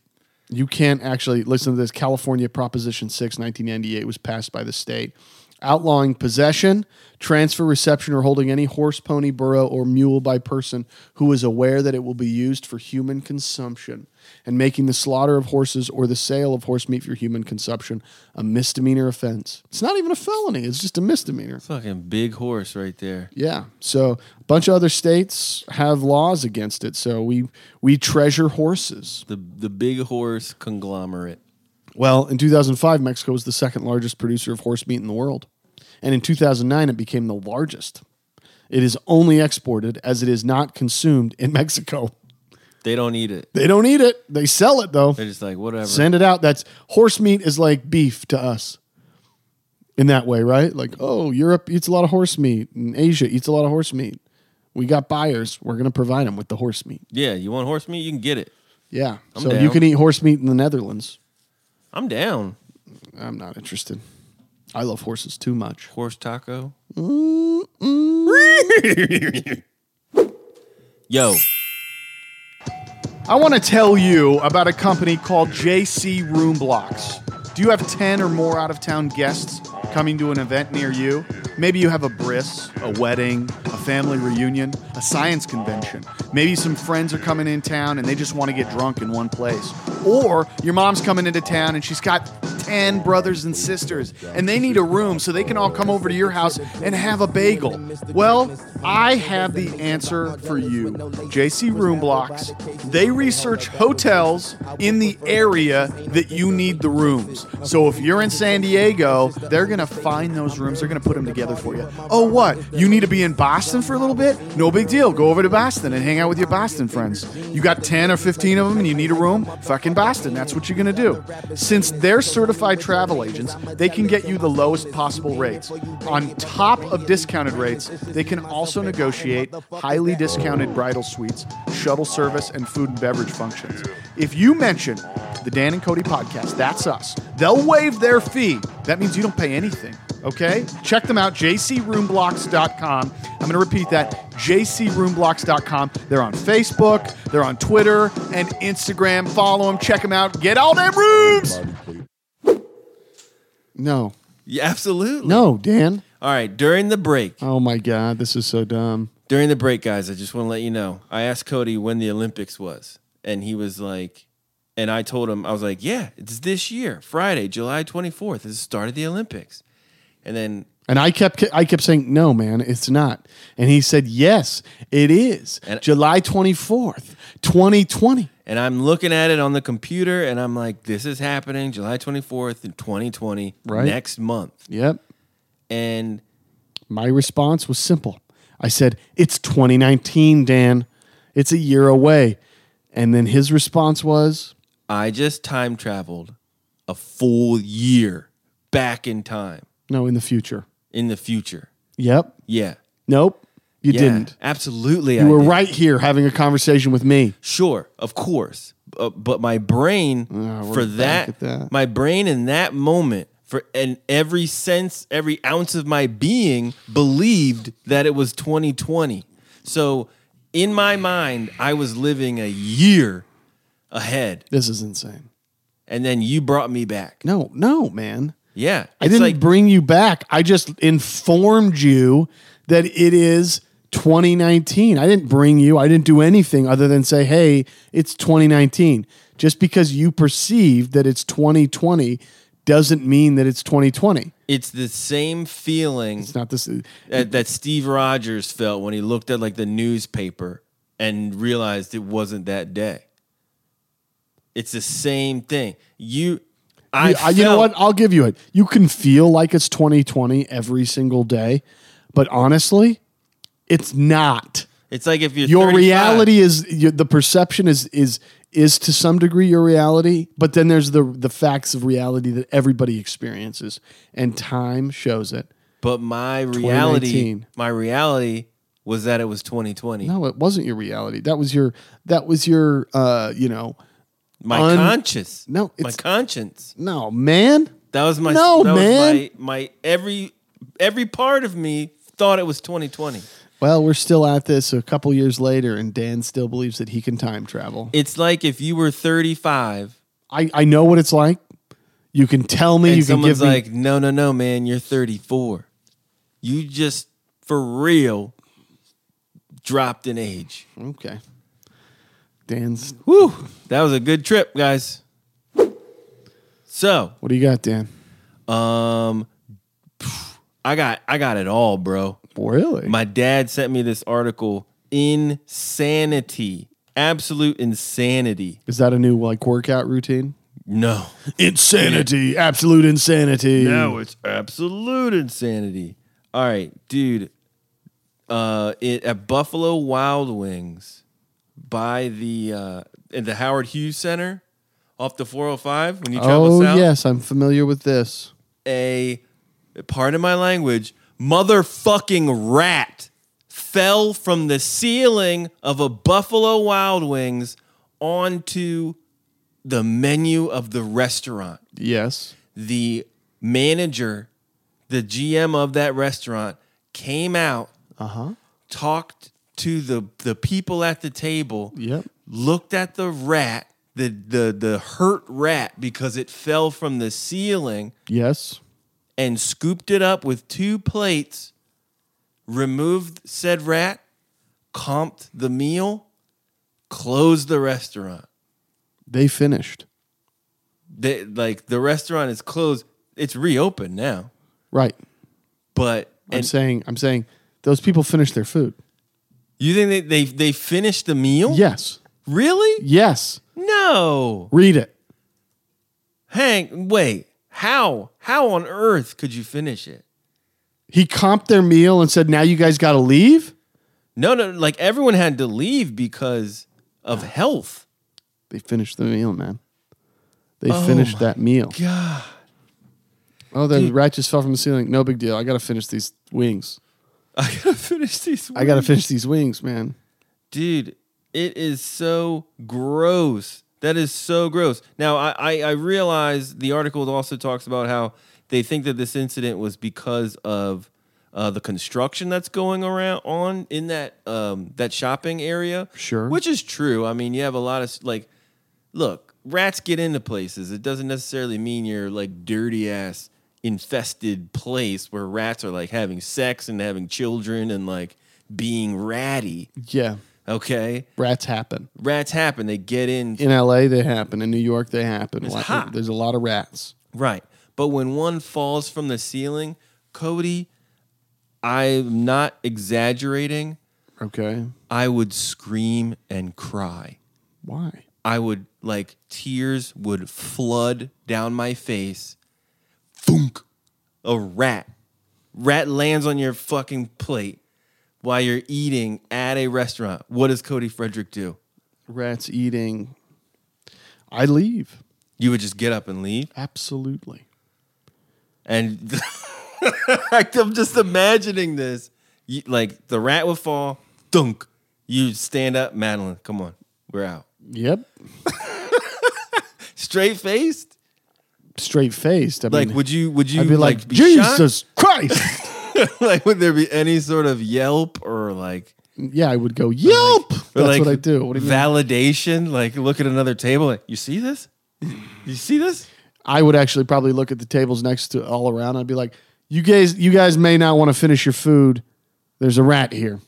you can't actually listen to this. California Proposition six, nineteen ninety-eight was passed by the state, outlawing possession, transfer, reception, or holding any horse, pony, burro, or mule by person who is aware that it will be used for human consumption, and making the slaughter of horses or the sale of horse meat for human consumption a misdemeanor offense. It's not even a felony. It's just a misdemeanor. Fucking big horse right there. Yeah. So a bunch of other states have laws against it. So we we treasure horses. The the big horse conglomerate. Well, in two thousand five, Mexico was the second largest producer of horse meat in the world. And in two thousand nine, it became the largest. It is only exported as it is not consumed in Mexico. They don't eat it. They don't eat it. They sell it, though. They're just like, whatever. Send it out. That's horse meat is like beef to us in that way, right? Like, oh, Europe eats a lot of horse meat and Asia eats a lot of horse meat. We got buyers. We're going to provide them with the horse meat. Yeah, you want horse meat? You can get it. Yeah. I'm so down. you can eat horse meat in the Netherlands. I'm down. I'm not interested. I love horses too much. Horse taco. Mm-mm. Yo, I want to tell you about a company called J C Room Blocks. Do you have ten or more out-of-town guests coming to an event near you? Maybe you have a bris, a wedding, a family reunion, a science convention. Maybe some friends are coming in town and they just want to get drunk in one place. Or your mom's coming into town and she's got ten brothers and sisters and they need a room so they can all come over to your house and have a bagel. Well, I have the answer for you. J C Room Blocks. They research hotels in the area that you need the rooms. So if you're in San Diego, they're going to find those rooms. They're going to put them together for you. Oh, what? You need to be in Boston for a little bit? No big deal. Go over to Boston and hang out with your Boston friends. You got ten or fifteen of them and you need a room? Fucking Boston. That's what you're going to do. Since they're certified travel agents, they can get you the lowest possible rates. On top of discounted rates, they can also negotiate highly discounted bridal suites, shuttle service, and food and beverage functions. If you mention the Dan and Cody podcast, that's us, they'll waive their fee. That means you don't pay anything, okay? Check them out, j c room blocks dot com. I'm going to repeat that, j c room blocks dot com. They're on Facebook, they're on Twitter and Instagram. Follow them, check them out, get all them rooms! No. Yeah, absolutely. No, Dan. All right, during the break. Oh, my God, this is so dumb. During the break, guys, I just want to let you know. I asked Cody when the Olympics was, and he was like, and I told him, I was like, yeah, it's this year, Friday, July twenty-fourth, is the start of the Olympics. And then... And I kept I kept saying, no, man, it's not. And he said, yes, it is. And, July twenty-fourth, twenty twenty. And I'm looking at it on the computer, and I'm like, this is happening July twenty-fourth in twenty twenty, right? Next month. Yep. And my response was simple. I said, it's twenty nineteen, Dan. It's a year away. And then his response was, I just time traveled a full year back in time. No, in the future. In the future. Yep. Yeah. Nope. You yeah, didn't. Absolutely. You I were did. right here having a conversation with me. Sure, of course. Uh, but my brain Oh, for back that, at that, my brain in that moment, for and every sense, every ounce of my being believed that it was twenty twenty. So in my mind, I was living a year ahead. This is insane. And then you brought me back. No, no, man. Yeah. I didn't like, bring you back. I just informed you that it is twenty nineteen. I didn't bring you. I didn't do anything other than say, hey, it's twenty nineteen. Just because you perceive that it's twenty twenty doesn't mean that it's twenty twenty. It's the same feeling It's not this. that, that Steve Rogers felt when he looked at like the newspaper and realized it wasn't that day. It's the same thing. You... I you, felt, you know what? I'll give you it. You can feel like it's twenty twenty every single day, but honestly, it's not. It's like if you're Your thirty-five. reality is your, the perception is is is to some degree your reality, but then there's the the facts of reality that everybody experiences, and time shows it. But my reality, twenty nineteen. my reality was that it was twenty twenty. No, it wasn't your reality. That was your that was your uh, you know, my un- conscience. No, my it's conscience. no, man. That was my No, that man. Was my, my every every part of me thought it was twenty twenty. Well, we're still at this a couple years later, and Dan still believes that he can time travel. It's like if you were thirty-five. I, I know what it's like. You can tell me. And You can someone's give me. like, no, no, no, man, you're thirty-four. You just, for real, dropped in age. Okay. Dan's. Whew. That was a good trip, guys. So, What do you got, Dan? um, I got, I got it all, bro. Really? My dad sent me this article, Insanity. Absolute insanity. Is that a new like workout routine? No. Insanity. Absolute insanity. No, it's absolute insanity. All right, dude. Uh, it, at Buffalo Wild Wings by the uh, in the Howard Hughes Center off the four oh five when you travel Oh, south. yes. I'm familiar with this. A, pardon my language, motherfucking rat fell from the ceiling of a Buffalo Wild Wings onto the menu of the restaurant. Yes. The manager, the G M of that restaurant, came out, Uh-huh. talked to the, the people at the table, Yep. looked at the rat, the, the, the hurt rat because it fell from the ceiling, Yes. and scooped it up with two plates, removed said rat, comped the meal, closed the restaurant. They finished. They, like the restaurant is closed. It's reopened now. Right. But I'm and saying, I'm saying those people finished their food. you think they, they they finished the meal? Yes. Really? Yes. No. Read it. Hank, wait. How? How on earth could you finish it? He comped their meal and said, now you guys got to leave? No, no, like everyone had to leave because of health. They finished the meal, man. They Oh finished my that meal. God. Oh, the Dude. rat just fell from the ceiling. No big deal. I got to finish these wings. I gotta finish these. I got to wings. finish these wings, man. Dude, it is so gross. That is so gross. Now, I, I, I realize the article also talks about how they think that this incident was because of uh, the construction that's going around on in that um, that shopping area. Sure. Which is true. I mean, you have a lot of, like, look, rats get into places. It doesn't necessarily mean you're, like, dirty-ass, infested place where rats are, like, having sex and having children and, like, being ratty. Yeah. Okay? Rats happen. Rats happen. They get in. In L A, they happen. In New York, they happen. It's Lot- hot. There's a lot of rats. Right. But when one falls from the ceiling, Cody, I'm not exaggerating. Okay. I would scream and cry. Why? I would, like, tears would flood down my face. Thunk. A rat. Rat lands on your fucking plate while you're eating at a restaurant. What does Cody Frederick do? Rats eating. I leave. You would just get up and leave? Absolutely. And I'm just imagining this. You, like, the rat would fall, dunk. You stand up, Madeline, come on, we're out. Yep. Straight faced? Straight faced. I Like, mean, would you, would you, I'd be like, like, be Jesus Christ. shocked? Like, would there be any sort of yelp or, like, Yeah, I would go, Yelp. or That's like what I do. What do you mean? validation? Like, look at another table, like, you see this? You see this? I would actually probably look at the tables next to all around. I'd be like, you guys, you guys may not want to finish your food. There's a rat here.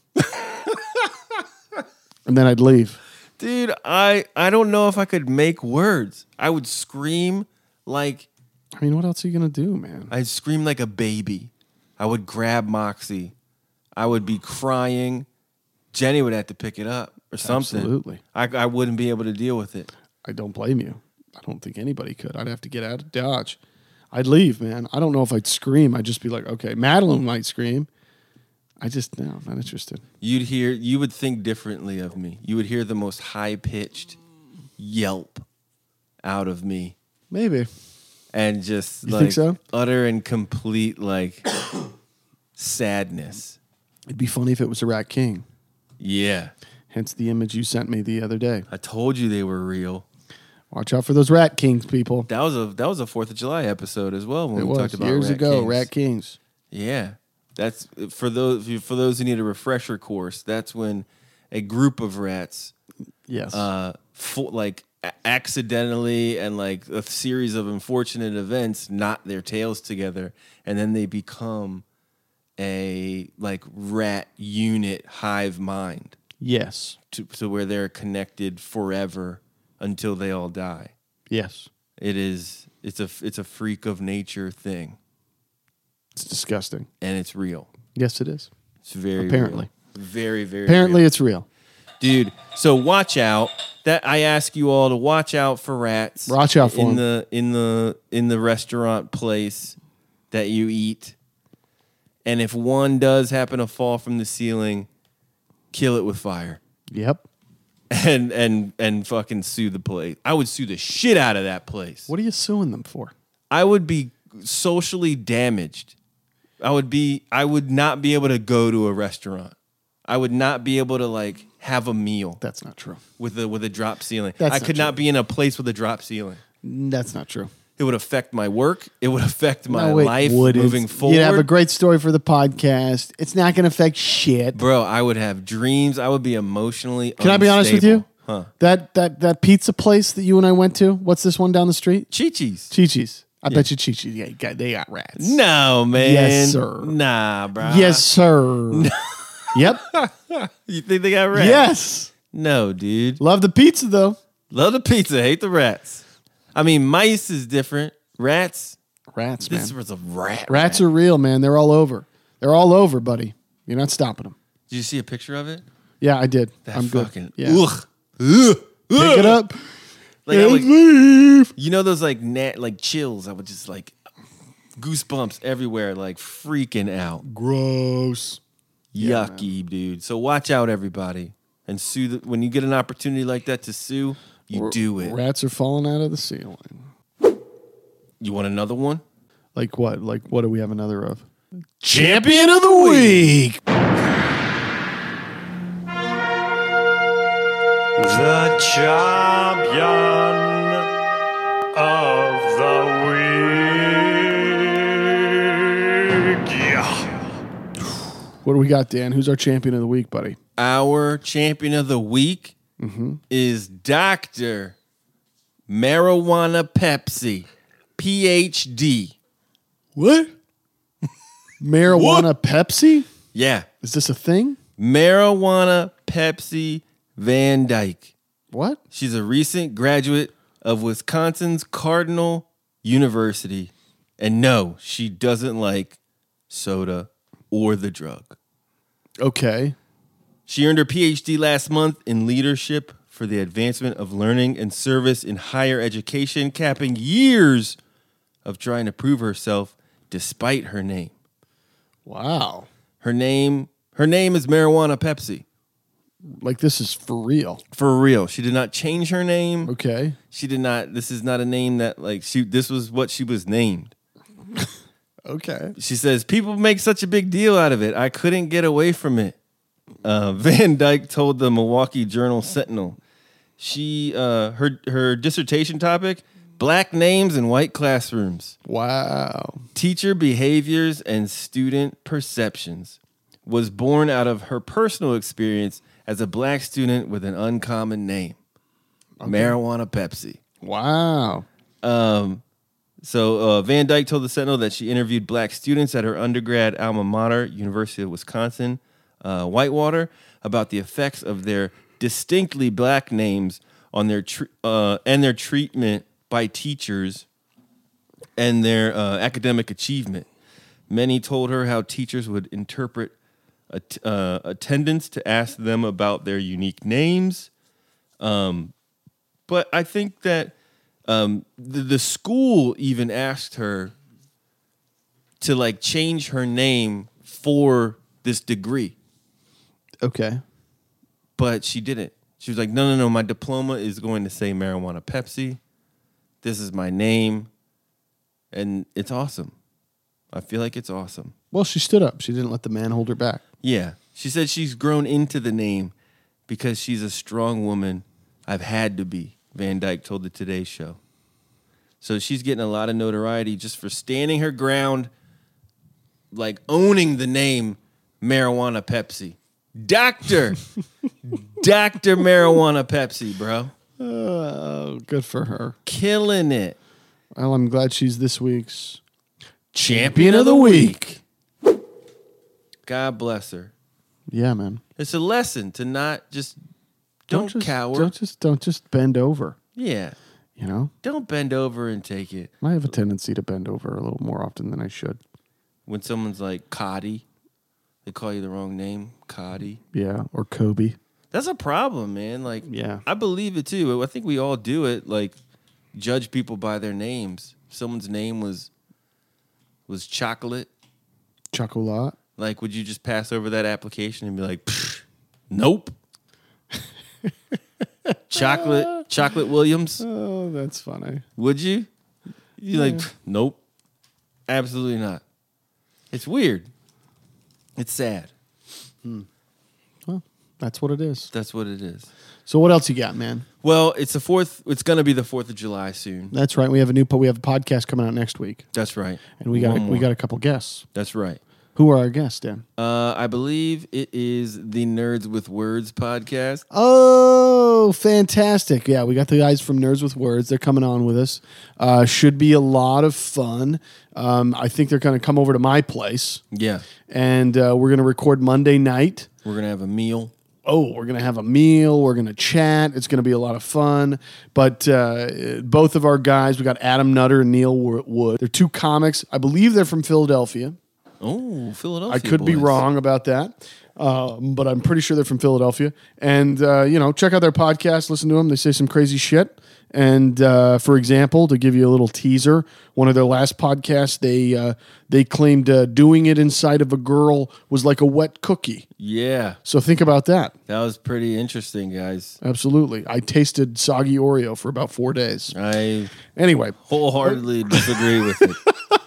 And then I'd leave. Dude, I, I don't know if I could make words. I would scream like, I mean, what else are you going to do, man? I'd scream like a baby. I would grab Moxie. I would be crying. Jenny would have to pick it up or something. Absolutely. I, I wouldn't be able to deal with it. I don't blame you. I don't think anybody could. I'd have to get out of Dodge. I'd leave, man. I don't know if I'd scream. I'd just be like, okay, Madeline might scream. I just, no, I'm not interested. You'd hear, you would think differently of me. You would hear the most high-pitched yelp out of me. Maybe. And just You like think so? utter and complete like sadness. It'd be funny if it was a Rat King. Yeah. Hence the image you sent me the other day. I told you they were real. Watch out for those Rat Kings, people. That was a that was a Fourth of July episode as well when It we was talked about years Rat ago, Kings. Rat Kings. Yeah, that's for those for those who need a refresher course. That's when a group of rats, Yes. uh, fo- like a- accidentally and like a series of unfortunate events, knot their tails together, and then they become a like rat unit hive mind yes. to, to where they're connected forever until they all die. Yes. It is it's a it's a freak of nature thing, It's disgusting. and it's real. Yes, it is. It's very Apparently. real. very very Apparently, real. it's real. Dude. So watch out. That I ask you all to watch out for rats. Watch out for in 'em. the in the in the restaurant place that you eat. And if one does happen to fall from the ceiling, kill it with fire. Yep. And and and fucking sue the place. I would sue the shit out of that place. What are you suing them for? I would be socially damaged. I would be I would not be able to go to a restaurant. I would not be able to like have a meal That's not true. with a with a drop ceiling. That's I not could true. not be in a place with a drop ceiling. That's not true. It would affect my work. It would affect my No, it life wouldn't. moving forward. You'd have a great story for the podcast. It's not going to affect shit. Bro, I would have dreams. I would be emotionally Can I be honest with you? unstable. Huh. That that that pizza place that you and I went to. What's this one down the street? Chi-Chi's. Chi-Chi's. I bet you Chi Chi, yeah, got, they got rats. No, man. Yes, sir. Nah, bro. Yes, sir. Yep. You think they got rats? Yes. No, dude. Love the pizza, though. Love the pizza. Hate the rats. I mean, mice is different. Rats. Rats, This man. was a rat. Rats rat. are real, man. They're all over. They're all over, buddy. You're not stopping them. Did you see a picture of it? Yeah, I did. That I'm fucking. good. Yeah. Ugh. Ugh. Pick it up Like, I and would, leave. you know those like nat like chills. I would just like goosebumps everywhere, like freaking out. Gross. Yucky, dude. So watch out, everybody, and sue. The, when you get an opportunity like that to sue, you R- do it. Rats are falling out of the ceiling. You want another one? Like what? Like what do we have another of? Champion of the week. The champion of the week. Yeah. What do we got, Dan? Who's our champion of the week, buddy? Our champion of the week is Doctor Marijuana Pepsi, P H D. What? Marijuana Pepsi? Yeah, Is this a thing? Marijuana Pepsi Van Dyke. What? She's a recent graduate of Wisconsin's Cardinal University. And no, she doesn't like soda or the drug. Okay. She earned her P H D last month in leadership for the advancement of learning and service in higher education, capping years of trying to prove herself despite her name. Wow. Her name, her name is Marijuana Pepsi. Like this is for real. For real. She did not change her name. Okay. She did not, this is not a name that like she this was what she was named. Okay. She says, people make such a big deal out of it. I couldn't get away from it. Uh, Van Dyke told the Milwaukee Journal Sentinel. She uh, her her dissertation topic, black names in white classrooms, Wow. teacher behaviors and student perceptions, was born out of her personal experience as a black student with an uncommon name, Marijuana Pepsi. Wow. Um, so uh, Van Dyke told the Sentinel that she interviewed black students at her undergrad alma mater, University of Wisconsin, uh, Whitewater, about the effects of their distinctly black names on their tr- uh, and their treatment by teachers and their uh, academic achievement. Many told her how teachers would interpret at- uh, attendance to ask them about their unique names. Um, but I think that um, the, the school even asked her to like change her name for this degree, Okay. but she didn't. She was like, no, no, no, my diploma is going to say Marijuana Pepsi. This is my name. And it's awesome. I feel like it's awesome. Well, she stood up. She didn't let the man hold her back. Yeah. She said she's grown into the name because she's a strong woman. I've had to be, Van Dyke told the Today Show. So she's getting a lot of notoriety just for standing her ground, like owning the name Marijuana Pepsi. Doctor, Doctor Marijuana Pepsi, bro. Oh, good for her. Killing it. Well, I'm glad she's this week's Champion of the week. God bless her. Yeah, man. It's a lesson to not just don't, just, cower. Don't just don't just bend over. Yeah. You know, Don't bend over and take it. I have a tendency to bend over a little more often than I should. When someone's like Cotty, they call you the wrong name, Cotty. Yeah, or Kobe. That's a problem, man. Like, Yeah. I believe it too. I think we all do it. Like, judge people by their names. If someone's name was was Chocolate, Chocolat. like, would you just pass over that application and be like, "Pfft, nope. Chocolate, Chocolate Williams. Oh, that's funny. Would you? You like, "Pfft, nope, absolutely not." It's weird. It's sad. Well, that's what it is. That's what it is. So what else you got, man? Well, it's the fourth. It's gonna be the Fourth of July soon. That's right. We have a new po- we have a podcast coming out next week, That's right. and we got One a, we more. got a couple guests. That's right. Who are our guests, Dan? Uh, I believe it is the Nerds with Words podcast. Oh, fantastic. Yeah, we got the guys from Nerds with Words. They're coming on with us. Uh, should be a lot of fun. Um, I think they're going to come over to my place, Yeah. and uh, we're going to record Monday night. We're going to have a meal. Oh, we're going to have a meal. We're going to chat. It's going to be a lot of fun. But uh, both of our guys, we got Adam Nutter and Neil Wood. They're two comics. I believe they're from Philadelphia. Oh, Philadelphia I could be boys. wrong about that, um, but I'm pretty sure they're from Philadelphia. And, uh, you know, check out their podcast. Listen to them. They say some crazy shit. And, uh, for example, to give you a little teaser, one of their last podcasts, they uh, they claimed uh, doing it inside of a girl was like a wet cookie. Yeah. So think about that. That was pretty interesting, guys. Absolutely. I tasted soggy Oreo for about four days. I Anyway. wholeheartedly disagree with it.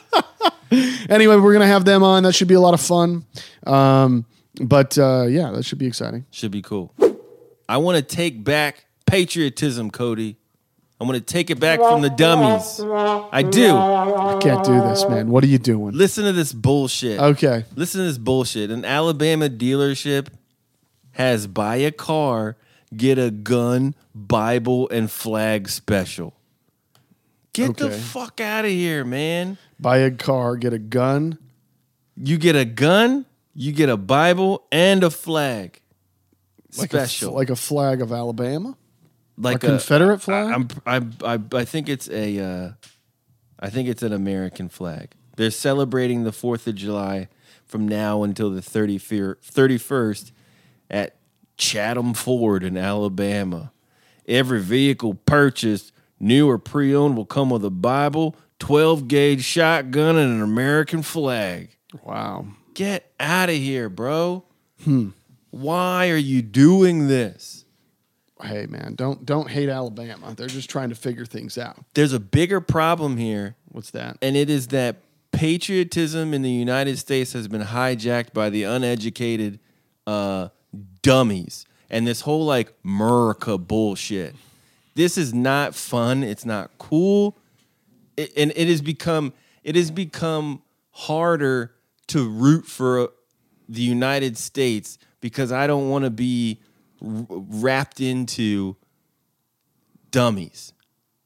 Anyway, we're going to have them on. That should be a lot of fun. Um, but, uh, yeah, that should be exciting. Should be cool. I want to take back patriotism, Cody. I want to take it back from the dummies. I do. I can't do this, man. What are you doing? Listen to this bullshit. Okay. Listen to this bullshit. An Alabama dealership has buy a car, get a gun, Bible, and flag special. Get the Okay. fuck out of here, man. Buy a car, get a gun. You get a gun, you get a Bible, and a flag. Like Special. A, like a flag of Alabama? like a Confederate flag? I, I'm, I, I, I think it's a, uh, I think it's an American flag. They're celebrating the Fourth of July from now until the thirty-first at Chatham Ford in Alabama. Every vehicle purchased, new or pre-owned, will come with a Bible, twelve gauge shotgun, and an American flag. Wow. Get out of here, bro. Hmm. Why are you doing this? Hey, man, don't don't hate Alabama. They're just trying to figure things out. There's a bigger problem here, What's that? and it is that patriotism in the United States has been hijacked by the uneducated uh, dummies and this whole like America bullshit. This is not fun. It's not cool, it, and it has become it has become harder to root for uh, the United States because I don't want to be r- wrapped into dummies.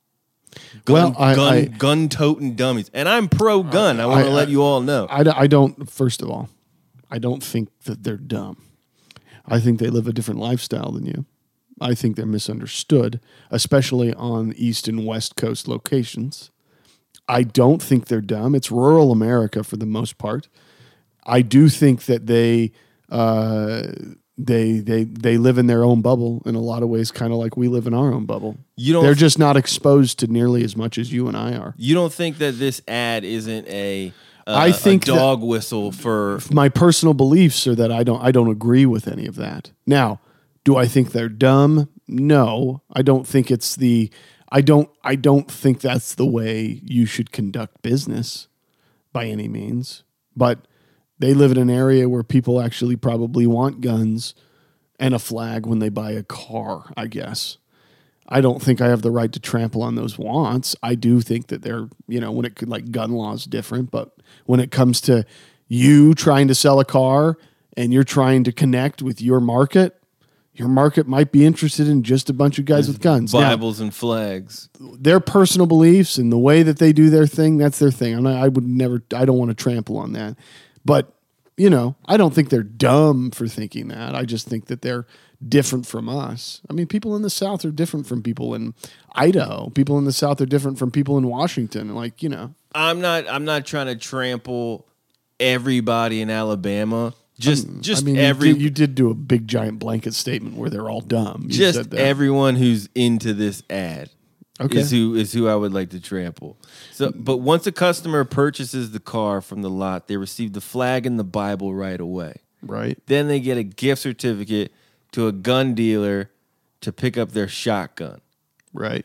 Gun, Well, I- gun, I- gun-toting dummies. And I'm pro-gun. I want to I- let I- you all know. I, d- I don't, first of all, I don't think that they're dumb. I think they live a different lifestyle than you. I think they're misunderstood, especially on East and West Coast locations. I don't think they're dumb. It's rural America for the most part. I do think that they uh, they they they live in their own bubble in a lot of ways, kind of like we live in our own bubble. You don't They're th- just not exposed to nearly as much as you and I are. you don't think that this ad isn't a, uh, I think a dog whistle for... My personal beliefs are that I don't I don't agree with any of that. Now, do I think they're dumb? No, I don't think it's the I don't I don't think that's the way you should conduct business by any means. But they live in an area where people actually probably want guns and a flag when they buy a car, I guess. I don't think I have the right to trample on those wants. I do think that they're, you know, when it could like gun law is different, but when it comes to you trying to sell a car and you're trying to connect with your market, your market might be interested in just a bunch of guys with guns. Now, Bibles and flags. their personal beliefs and the way that they do their thing, that's their thing. I'm not, I would never, I don't want to trample on that. But, you know, I don't think they're dumb for thinking that. I just think that they're different from us. I mean, people in the South are different from people in Idaho. People in the South are different from people in Washington. Like, you know. I'm not I'm not trying to trample everybody in Alabama. Just just I mean, every you, did, you did do a big giant blanket statement where they're all dumb. You just said that. everyone who's into this ad Okay. is who is who I would like to trample. So, but once a customer purchases the car from the lot, they receive the flag and the Bible right away. Right. Then they get a gift certificate to a gun dealer to pick up their shotgun. Right.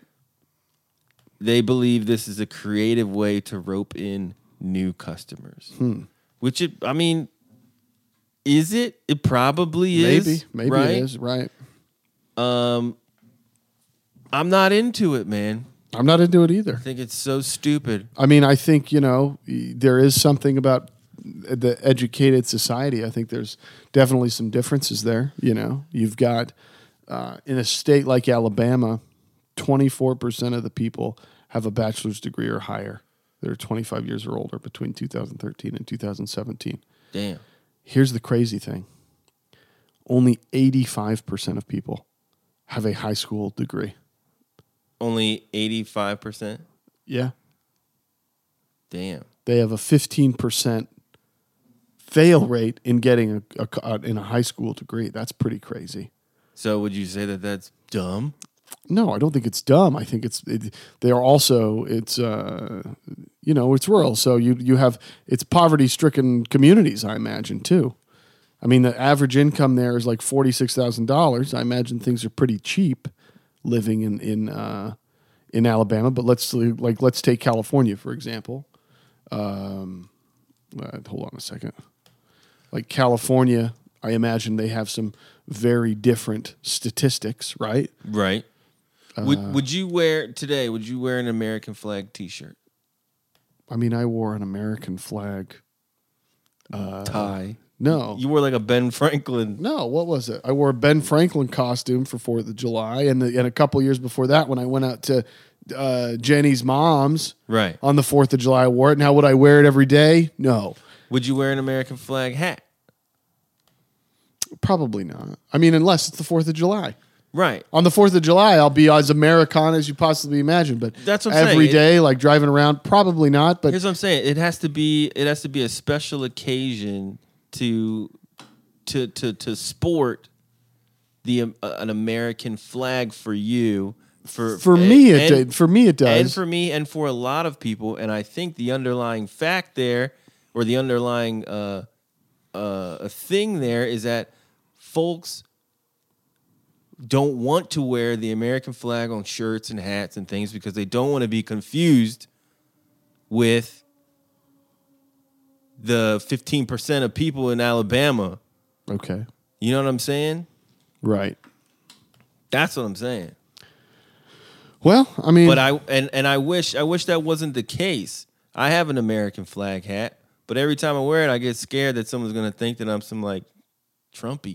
They believe this is a creative way to rope in new customers. Hmm. Which it, I mean, is it? It probably is. Maybe. Maybe right? it is. Right. Um, I'm not into it, man. I'm not into it either. I think it's so stupid. I mean, I think, you know, there is something about the educated society, I think there's definitely some differences there. You know, you've got uh, in a state like Alabama, twenty-four percent of the people have a bachelor's degree or higher. They're twenty-five years or older between two thousand thirteen and two thousand seventeen. Damn. Here's the crazy thing. Only eighty-five percent of people have a high school degree. Only eighty-five percent? Yeah. Damn. They have a fifteen percent fail rate in getting a, a in a high school degree. That's pretty crazy. So would you say that that's dumb? No, I don't think it's dumb. I think it's it, they are also it's uh, you know, it's rural, so you you have it's poverty-stricken communities, I imagine, too. I mean, the average income there is like forty-six thousand dollars. I imagine things are pretty cheap living in in uh, in Alabama, but let's like let's take California for example. Um, uh, hold on a second. Like California, I imagine they have some very different statistics, right? Right. Would would you wear today? Would you wear an American flag T-shirt? I mean, I wore an American flag tie. No, You wore like a Ben Franklin. no. What was it? I wore a Ben Franklin costume for Fourth of July, and the, and a couple years before that, when I went out to uh, Jenny's mom's Right. on the Fourth of July, I wore it. Now, would I wear it every day? No, Would you wear an American flag hat? probably not. I mean, unless it's the Fourth of July. Right. On the Fourth of July, I'll be as Americana as you possibly imagine. But That's what I'm every saying. day, like driving around, probably not. But Here's what I'm saying. It has to be. It has to be a special occasion to, to to to sport the um, uh, an American flag for you. For for me, it and, did. For me, it does. and for me, and for a lot of people. And I think the underlying fact there, or the underlying uh, uh, thing there, is that folks don't want to wear the American flag on shirts and hats and things because they don't want to be confused with the fifteen percent of people in Alabama. Okay. You know what I'm saying? Right. That's what I'm saying. Well, I mean, But I and, and I wish I wish that wasn't the case. I have an American flag hat, but every time I wear it, I get scared that someone's gonna think that I'm some like Trumpy.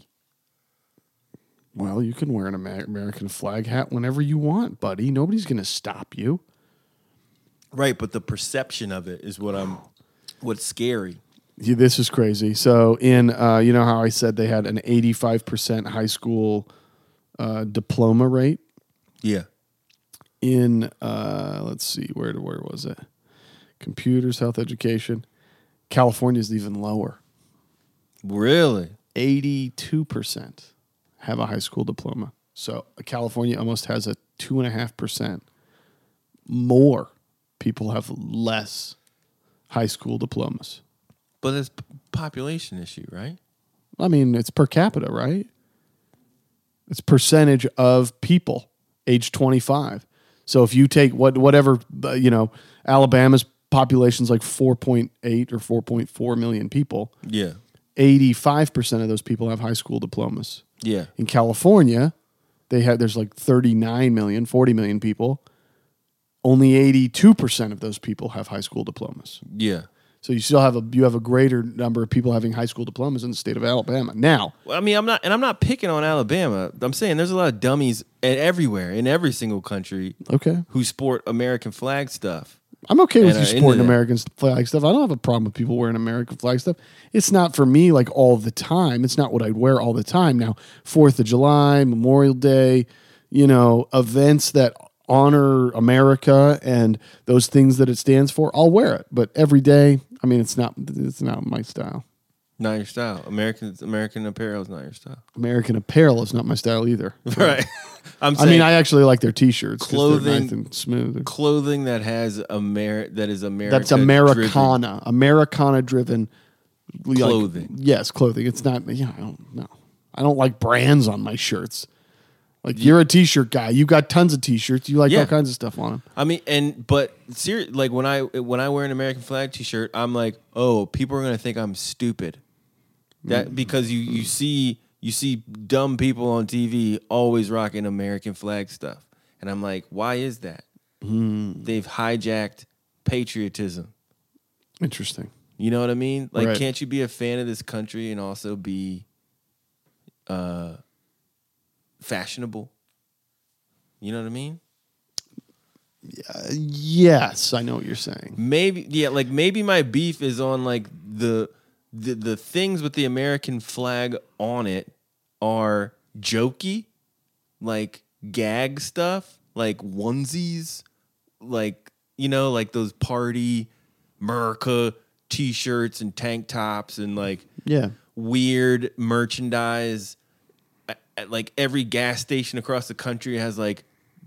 well, you can wear an Amer- American flag hat whenever you want, buddy. Nobody's going to stop you. Right, but the perception of it is what I'm what's scary. Yeah, this is crazy. So, in uh, you know how I said they had an eighty-five percent high school uh, diploma rate? Yeah. In uh, let's see, where where was it? Computers, health education. California's even lower. Really? eighty-two percent have a high school diploma. So California almost has a two and a half percent more people have less high school diplomas. But it's a population issue, right? I mean, it's per capita, right? It's percentage of people age twenty-five. So if you take what whatever, uh, you know, Alabama's population's like four point eight or four point four million people. Yeah. eighty-five percent of those people have high school diplomas. Yeah. In California, they have there's like thirty-nine million, forty million people. Only eighty-two percent of those people have high school diplomas. Yeah. So you still have a you have a greater number of people having high school diplomas in the state of Alabama. Now, Well, I mean, I'm not, and I'm not picking on Alabama. I'm saying there's a lot of dummies and everywhere in every single country okay, who sport American flag stuff. I'm okay with And, you uh, into sporting that. American flag stuff. I don't have a problem with people wearing American flag stuff. It's not for me like all the time. It's not what I'd wear all the time. Now, Fourth of July, Memorial Day, you know, events that honor America and those things that it stands for, I'll wear it. But every day, I mean, it's not it's not my style. Not your style. American American apparel is not your style. American apparel is not my style either. Right. I'm I saying mean, I actually like their T-shirts. 'cause they're Clothing- nice and smooth. clothing that has Amer that is America. That's Americana, Americana-driven like- Clothing. yes, clothing. It's not. Yeah, I don't know. I don't like brands on my shirts. Like you're a T-shirt guy. You got tons of T-shirts. You like Yeah. all kinds of stuff on them. I mean, and but serious, like when I when I wear an American flag T-shirt, I'm like, oh, people are gonna think I'm stupid. That because you you see you see dumb people on T V always rocking American flag stuff, and I'm like, why is that? They've hijacked patriotism. Interesting. You know what I mean? Like, Right. can't you be a fan of this country and also be uh, fashionable? You know what I mean? Uh, yes, I know what you're saying. Maybe, yeah, like maybe my beef is on like the the the things with the American flag on it are jokey, like gag stuff, like onesies, like, you know, like those party America t-shirts and tank tops and like Yeah. weird merchandise. At- at, like every gas station across the country has like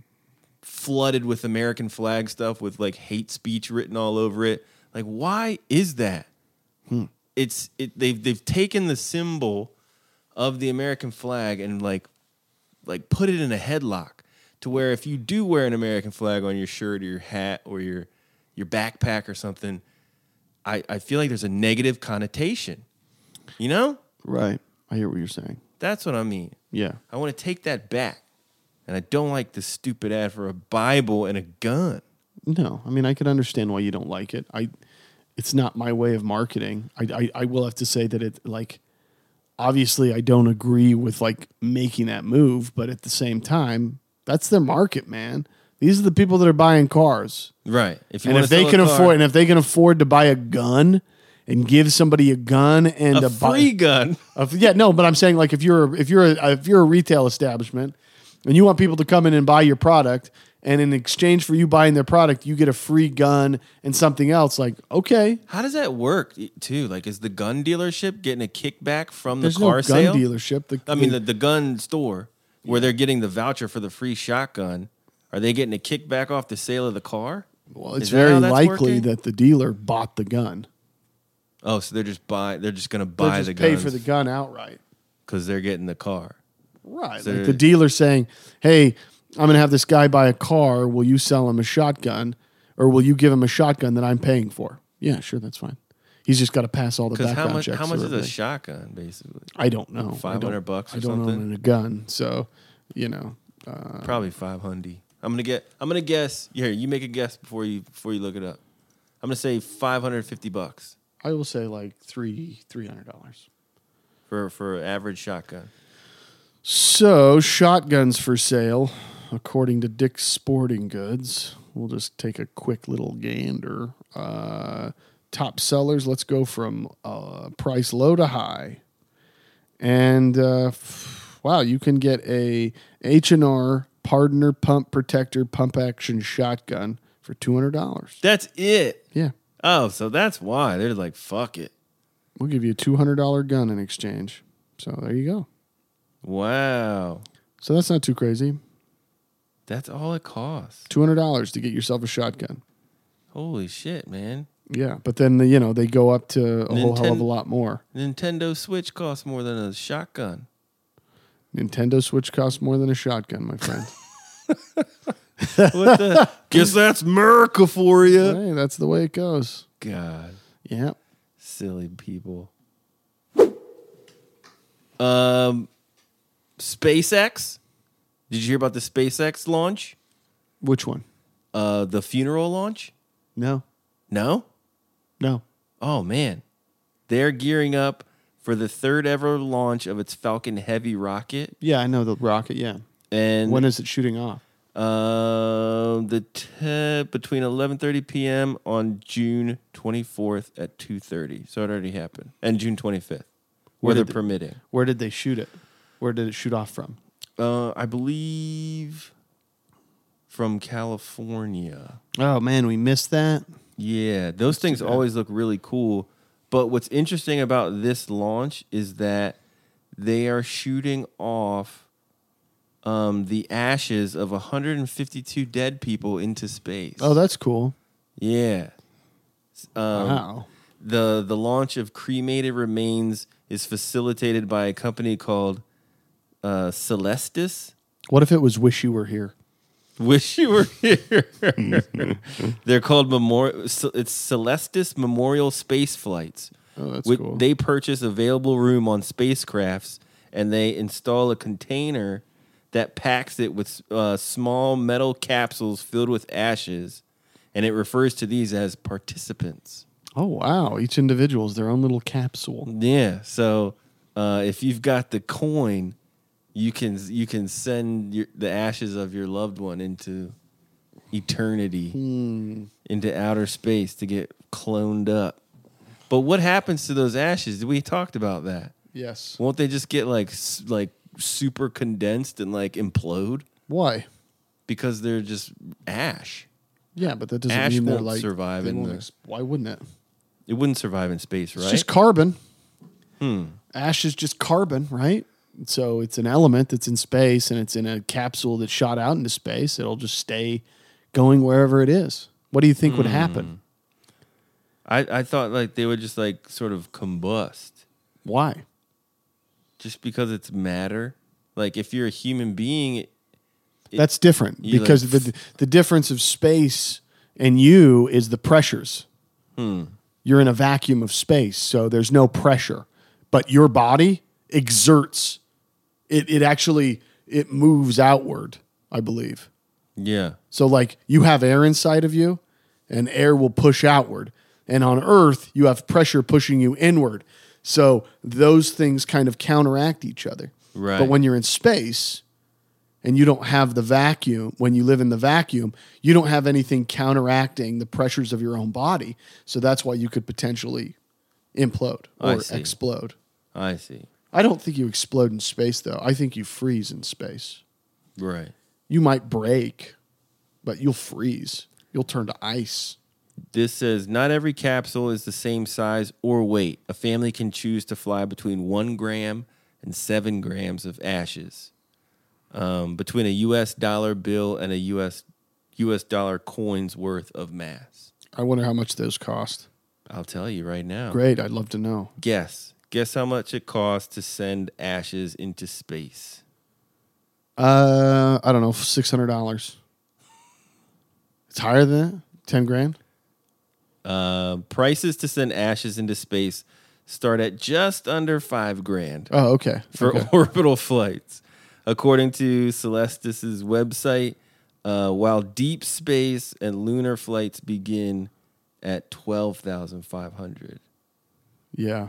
flooded with American flag stuff with like hate speech written all over it. Like, why is that? Hmm. It's it they've they've taken the symbol of the American flag and like like put it in a headlock to where if you do wear an American flag on your shirt or your hat or your your backpack or something, I, I feel like there's a negative connotation. You know? Right. I hear what you're saying. That's what I mean. Yeah. I want to take that back. And I don't like the stupid ad for a Bible and a gun. No, I mean, I can understand why you don't like it. I, it's not my way of marketing. I, I, I will have to say that it like, obviously, I don't agree with like making that move, but at the same time, that's their market, man. These are the people that are buying cars, Right. If you and want if to they sell can a car, afford, and if they can afford to buy a gun and give somebody a gun and a a bu- free gun. a- yeah, no, but I'm saying like if you're if you're a, if you're a retail establishment and you want people to come in and buy your product, and in exchange for you buying their product, you get a free gun and something else. Like, okay, How does that work, too? Like, is the gun dealership getting a kickback from there's the car no gun sale? dealership. The, I mean, the, the gun store where they're getting the voucher for the free shotgun. Are they getting a kickback off the sale of the car? well, it's is that very how that's likely working? that the dealer bought the gun. Oh, so they're just buy. They're just going to They buy just the pay guns for the gun outright. because they're getting the car. Right. So- Like the dealer saying, hey, I'm going to have this guy buy a car. Will you sell him a shotgun? Or will you give him a shotgun that I'm paying for? Yeah, sure, that's fine. He's just got to pass all the Because background how much? checks. How much or is a everything. shotgun, basically? I don't know. I five hundred don't- bucks or I don't something? own a gun, so you know. Uh, Probably five hundred. I'm gonna get. I'm gonna guess. Here, you make a guess before you before you look it up. I'm gonna say five hundred fifty bucks I will say like three three hundred dollars. for for an average shotgun. So shotguns for sale, according to Dick's Sporting Goods. We'll just take a quick little gander. Uh, top sellers. Let's go from uh, price low to high. And uh, f- wow, you can get a H and R Pardner Pump Protector Pump Action Shotgun for two hundred dollars. That's it. Yeah, Oh, so that's why they're like, fuck it. we'll give you a two hundred dollars gun in exchange. So there you go. Wow, So that's not too crazy. that's all it costs. two hundred dollars to get yourself a shotgun. Holy shit, man! Yeah, but then you know they go up to a whole hell of a Ninten- lot more. Nintendo Switch costs more than a shotgun. Nintendo Switch costs more than a shotgun, my friend. What the? Guess that's America for you. Hey, that's the way it goes. God, Yeah. silly people. Um, SpaceX. Did you hear about the SpaceX launch? Which one? Uh, the funeral launch? No. No. No. Oh man, they're gearing up for the third ever launch of its Falcon Heavy rocket, Yeah, I know the rocket. Yeah. and When is it shooting off? uh, the te- between eleven thirty p.m. on June twenty-fourth at two thirty. So it already happened, and June twenty-fifth, Where weather did- permitting. Where did they shoot it? Where did it shoot off from? Uh, I believe from California. Oh man, we missed that. Yeah, those things bad. always look really cool. But what's interesting about this launch is that they are shooting off um, the ashes of one hundred fifty-two dead people into space. Oh, that's cool. yeah. Um, Wow. The the launch of cremated remains is facilitated by a company called uh, Celestis. What if it was Wish You Were Here? Wish you were here. They're called Memorial. It's Celestis Memorial Space Flights. Oh, that's Wh- cool. They purchase available room on spacecrafts and they install a container that packs it with uh, small metal capsules filled with ashes, and it refers to these as participants. Oh, wow. Each individual is their own little capsule. Yeah. So uh, if you've got the coin, you can you can send your, the ashes of your loved one into eternity, Hmm. into outer space to get cloned up. But what happens to those ashes? We talked about that. Yes. Won't they just get like s- like super condensed and like implode Why? because they're just ash? Yeah, but that doesn't Ash mean they're won't like survive they in won't the- ex- why wouldn't it? It wouldn't survive in space, right? It's just carbon. Hmm. Ash is just carbon, right? So it's an element that's in space and it's in a capsule that's shot out into space. It'll just stay going wherever it is. What do you think would happen? I, I thought like they would just like sort of combust Why? just because it's matter. Like if you're a human being, it, That's different you, because like, the the difference of space and you is the pressures. hmm. You're in a vacuum of space, so there's no pressure. But your body exerts. It it actually it moves outward, I believe. Yeah. So like you have air inside of you and air will push outward. And on Earth, you have pressure pushing you inward. So those things kind of counteract each other. Right. But when you're in space and you don't have the vacuum, when you live in the vacuum, you don't have anything counteracting the pressures of your own body. So that's why you could potentially implode I or see. explode. I see. I don't think you explode in space, though. I think you freeze in space. Right. You might break, but you'll freeze. You'll turn to ice. This says not every capsule is the same size or weight. A family can choose to fly between one gram and seven grams of ashes, um, between a U S dollar bill and a U S U S dollar coin's worth of mass. I wonder how much those cost. I'll tell you right now. Great. I'd love to know. Guess. Guess how much it costs to send ashes into space. Uh, I don't know, six hundred dollars. It's higher than that? Ten grand? Uh, prices to send ashes into space start at just under five grand Oh, okay. for okay. orbital flights, according to Celestis's website. Uh, while deep space and lunar flights begin at twelve thousand five hundred. Yeah.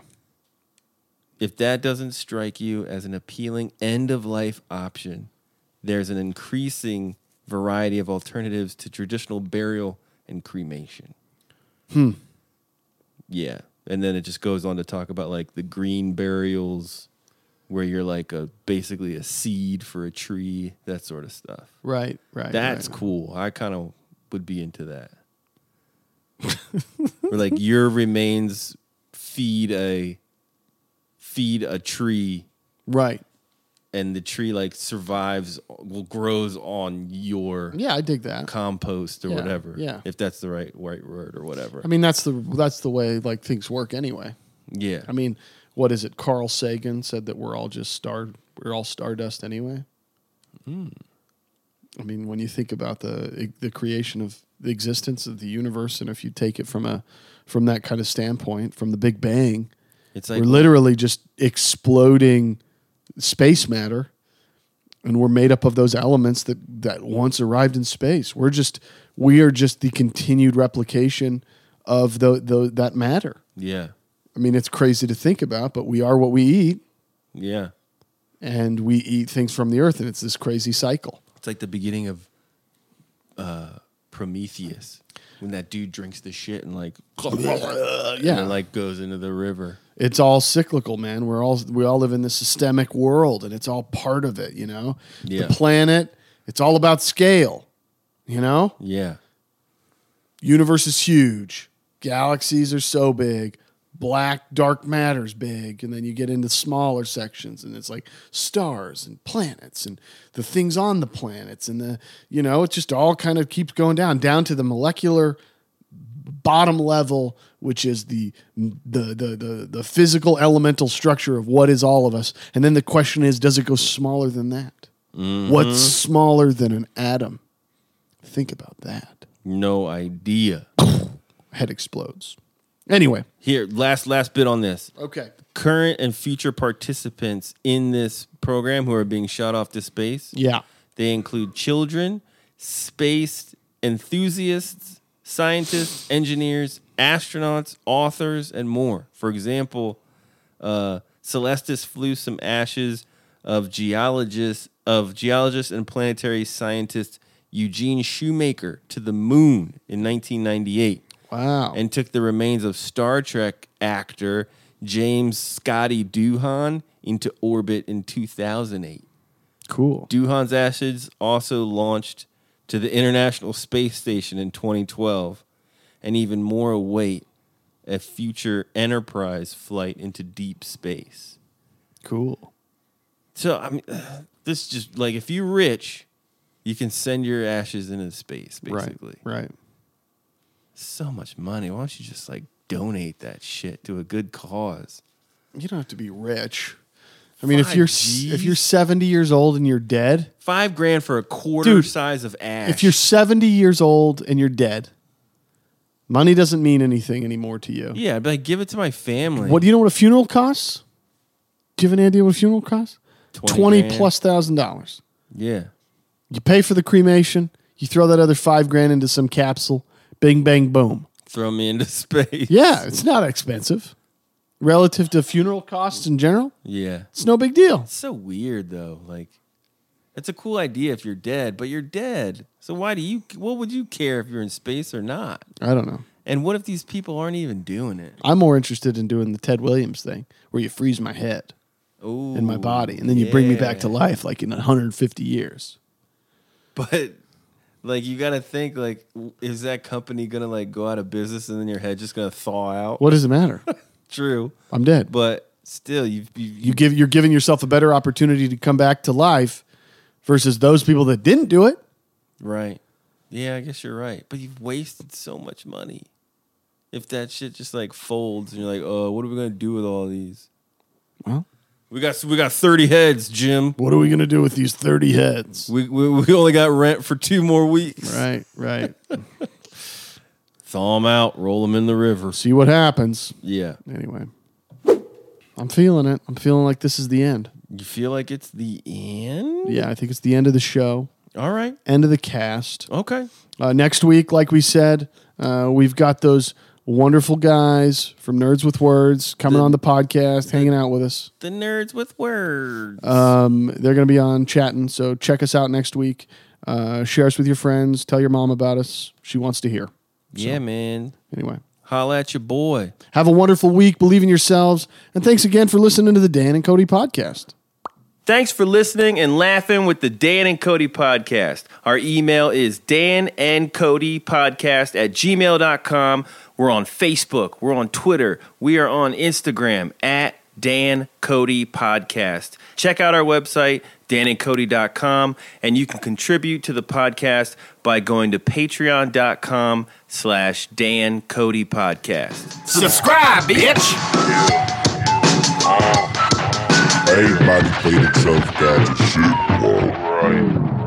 If that doesn't strike you as an appealing end of life option, there's an increasing variety of alternatives to traditional burial and cremation. Hmm. Yeah. And then it just goes on to talk about like the green burials where you're like a basically a seed for a tree, that sort of stuff. Right, right. That's right. cool. I kind of would be into that. Where like your remains feed a feed a tree, Right. and the tree like survives, well, grows on your Yeah, I dig that. compost or Yeah, whatever. yeah. If that's the right right word or whatever. I mean, that's the that's the way like things work anyway. yeah. I mean, what is it? Carl Sagan said that we're all just star we're all stardust anyway. Hmm. I mean, when you think about the the creation of the existence of the universe, and if you take it from a from that kind of standpoint, from the Big Bang, It's like we're literally just exploding space matter, and we're made up of those elements that that once arrived in space. We're just we are just the continued replication of the, the that matter. yeah. I mean, it's crazy to think about, but we are what we eat, Yeah. and we eat things from the earth, and it's this crazy cycle. It's like the beginning of uh, Prometheus when that dude drinks the shit and like and Yeah, then like goes into the river. it's all cyclical, man. We're all we all live in this systemic world, and it's all part of it. You know, Yeah. the planet. It's all about scale. You know, Yeah. universe is huge. Galaxies are so big. Black dark matter's big, and then you get into smaller sections, and it's like stars and planets and the things on the planets, and the you know it just all kind of keeps going down down to the molecular bottom level, which is the the the the, the physical elemental structure of what is all of us. And then the question is, does it go smaller than that? What's smaller than an atom? Think about that. No idea. Head explodes. Anyway, Here, last last bit on this. okay. Current and future participants in this program who are being shot off to space, Yeah. they include children, space enthusiasts, scientists, engineers, astronauts, authors, and more. For example, uh, Celestis flew some ashes of geologist of geologist and planetary scientist Eugene Shoemaker to the moon in nineteen ninety-eight. Wow. And took the remains of Star Trek actor James Scotty Doohan into orbit in two thousand eight. Cool. Doohan's ashes also launched to the International Space Station in twenty twelve, and even more await a future Enterprise flight into deep space. Cool. So, I mean, this just, like, if you're rich, you can send your ashes into space, basically. Right, right. So much money. Why don't you just, like, donate that shit to a good cause? You don't have to be rich. I mean, if Five you're G's? if you're seventy years old and you're dead, Five grand for a quarter Dude, size of ash. if you're seventy years old and you're dead, money doesn't mean anything anymore to you. Yeah, I'd be like, give it to my family. What do you know what a funeral costs? Do you have any idea what a funeral costs? twenty Twenty grand? plus thousand dollars. Yeah. You pay for the cremation. You throw that other five grand into some capsule. Bing, bang, boom. Throw me into space. Yeah, it's not expensive relative to funeral costs in general. Yeah. It's no big deal. It's so weird, though. Like, it's a cool idea if you're dead, but you're dead. So why do you, what would you care if you're in space or not? I don't know. And what if these people aren't even doing it? I'm more interested in doing the Ted Williams thing, where you freeze my head Ooh, in my body, and then you bring me back to yeah. life, like in one hundred fifty years. But, like, you got to think, like, is that company going to, like, go out of business and then your head just going to thaw out? What does it matter? True. I'm dead. But still, you, you, You give you're giving yourself a better opportunity to come back to life versus those people that didn't do it. Right. Yeah, I guess you're right. But you've wasted so much money. If that shit just like folds and you're like, oh, what are we gonna do with all these? Well, We got we got thirty heads, Jim. what are we gonna do with these thirty heads? We we, we only got rent for two more weeks. Right, right. Thaw them out, roll them in the river. See what happens. Yeah. Anyway, I'm feeling it. I'm feeling like this is the end. You feel like it's the end? Yeah, I think it's the end of the show, All right. end of the cast. Okay. Uh, next week, like we said, uh, we've got those wonderful guys from Nerds with Words coming The- on the podcast, hanging out with us. The Nerds with Words. Um, they're going to be on chatting, so check us out next week. Uh, share us with your friends. Tell your mom about us. She wants to hear. yeah, man. Anyway, Holla at your boy. have a wonderful week. Believe in yourselves. And thanks again for listening to the Dan and Cody podcast. Thanks for listening and laughing with the Dan and Cody podcast. Our email is danandcodypodcast at gmail dot com. We're on Facebook. We're on Twitter. We are on Instagram at Dan Cody Podcast. Check out our website, dan and cody dot com, and you can contribute to the podcast by going to patreon dot com slash Dan Cody Podcast. Subscribe, bitch! Everybody played itself, got your shit. Whoa. Right.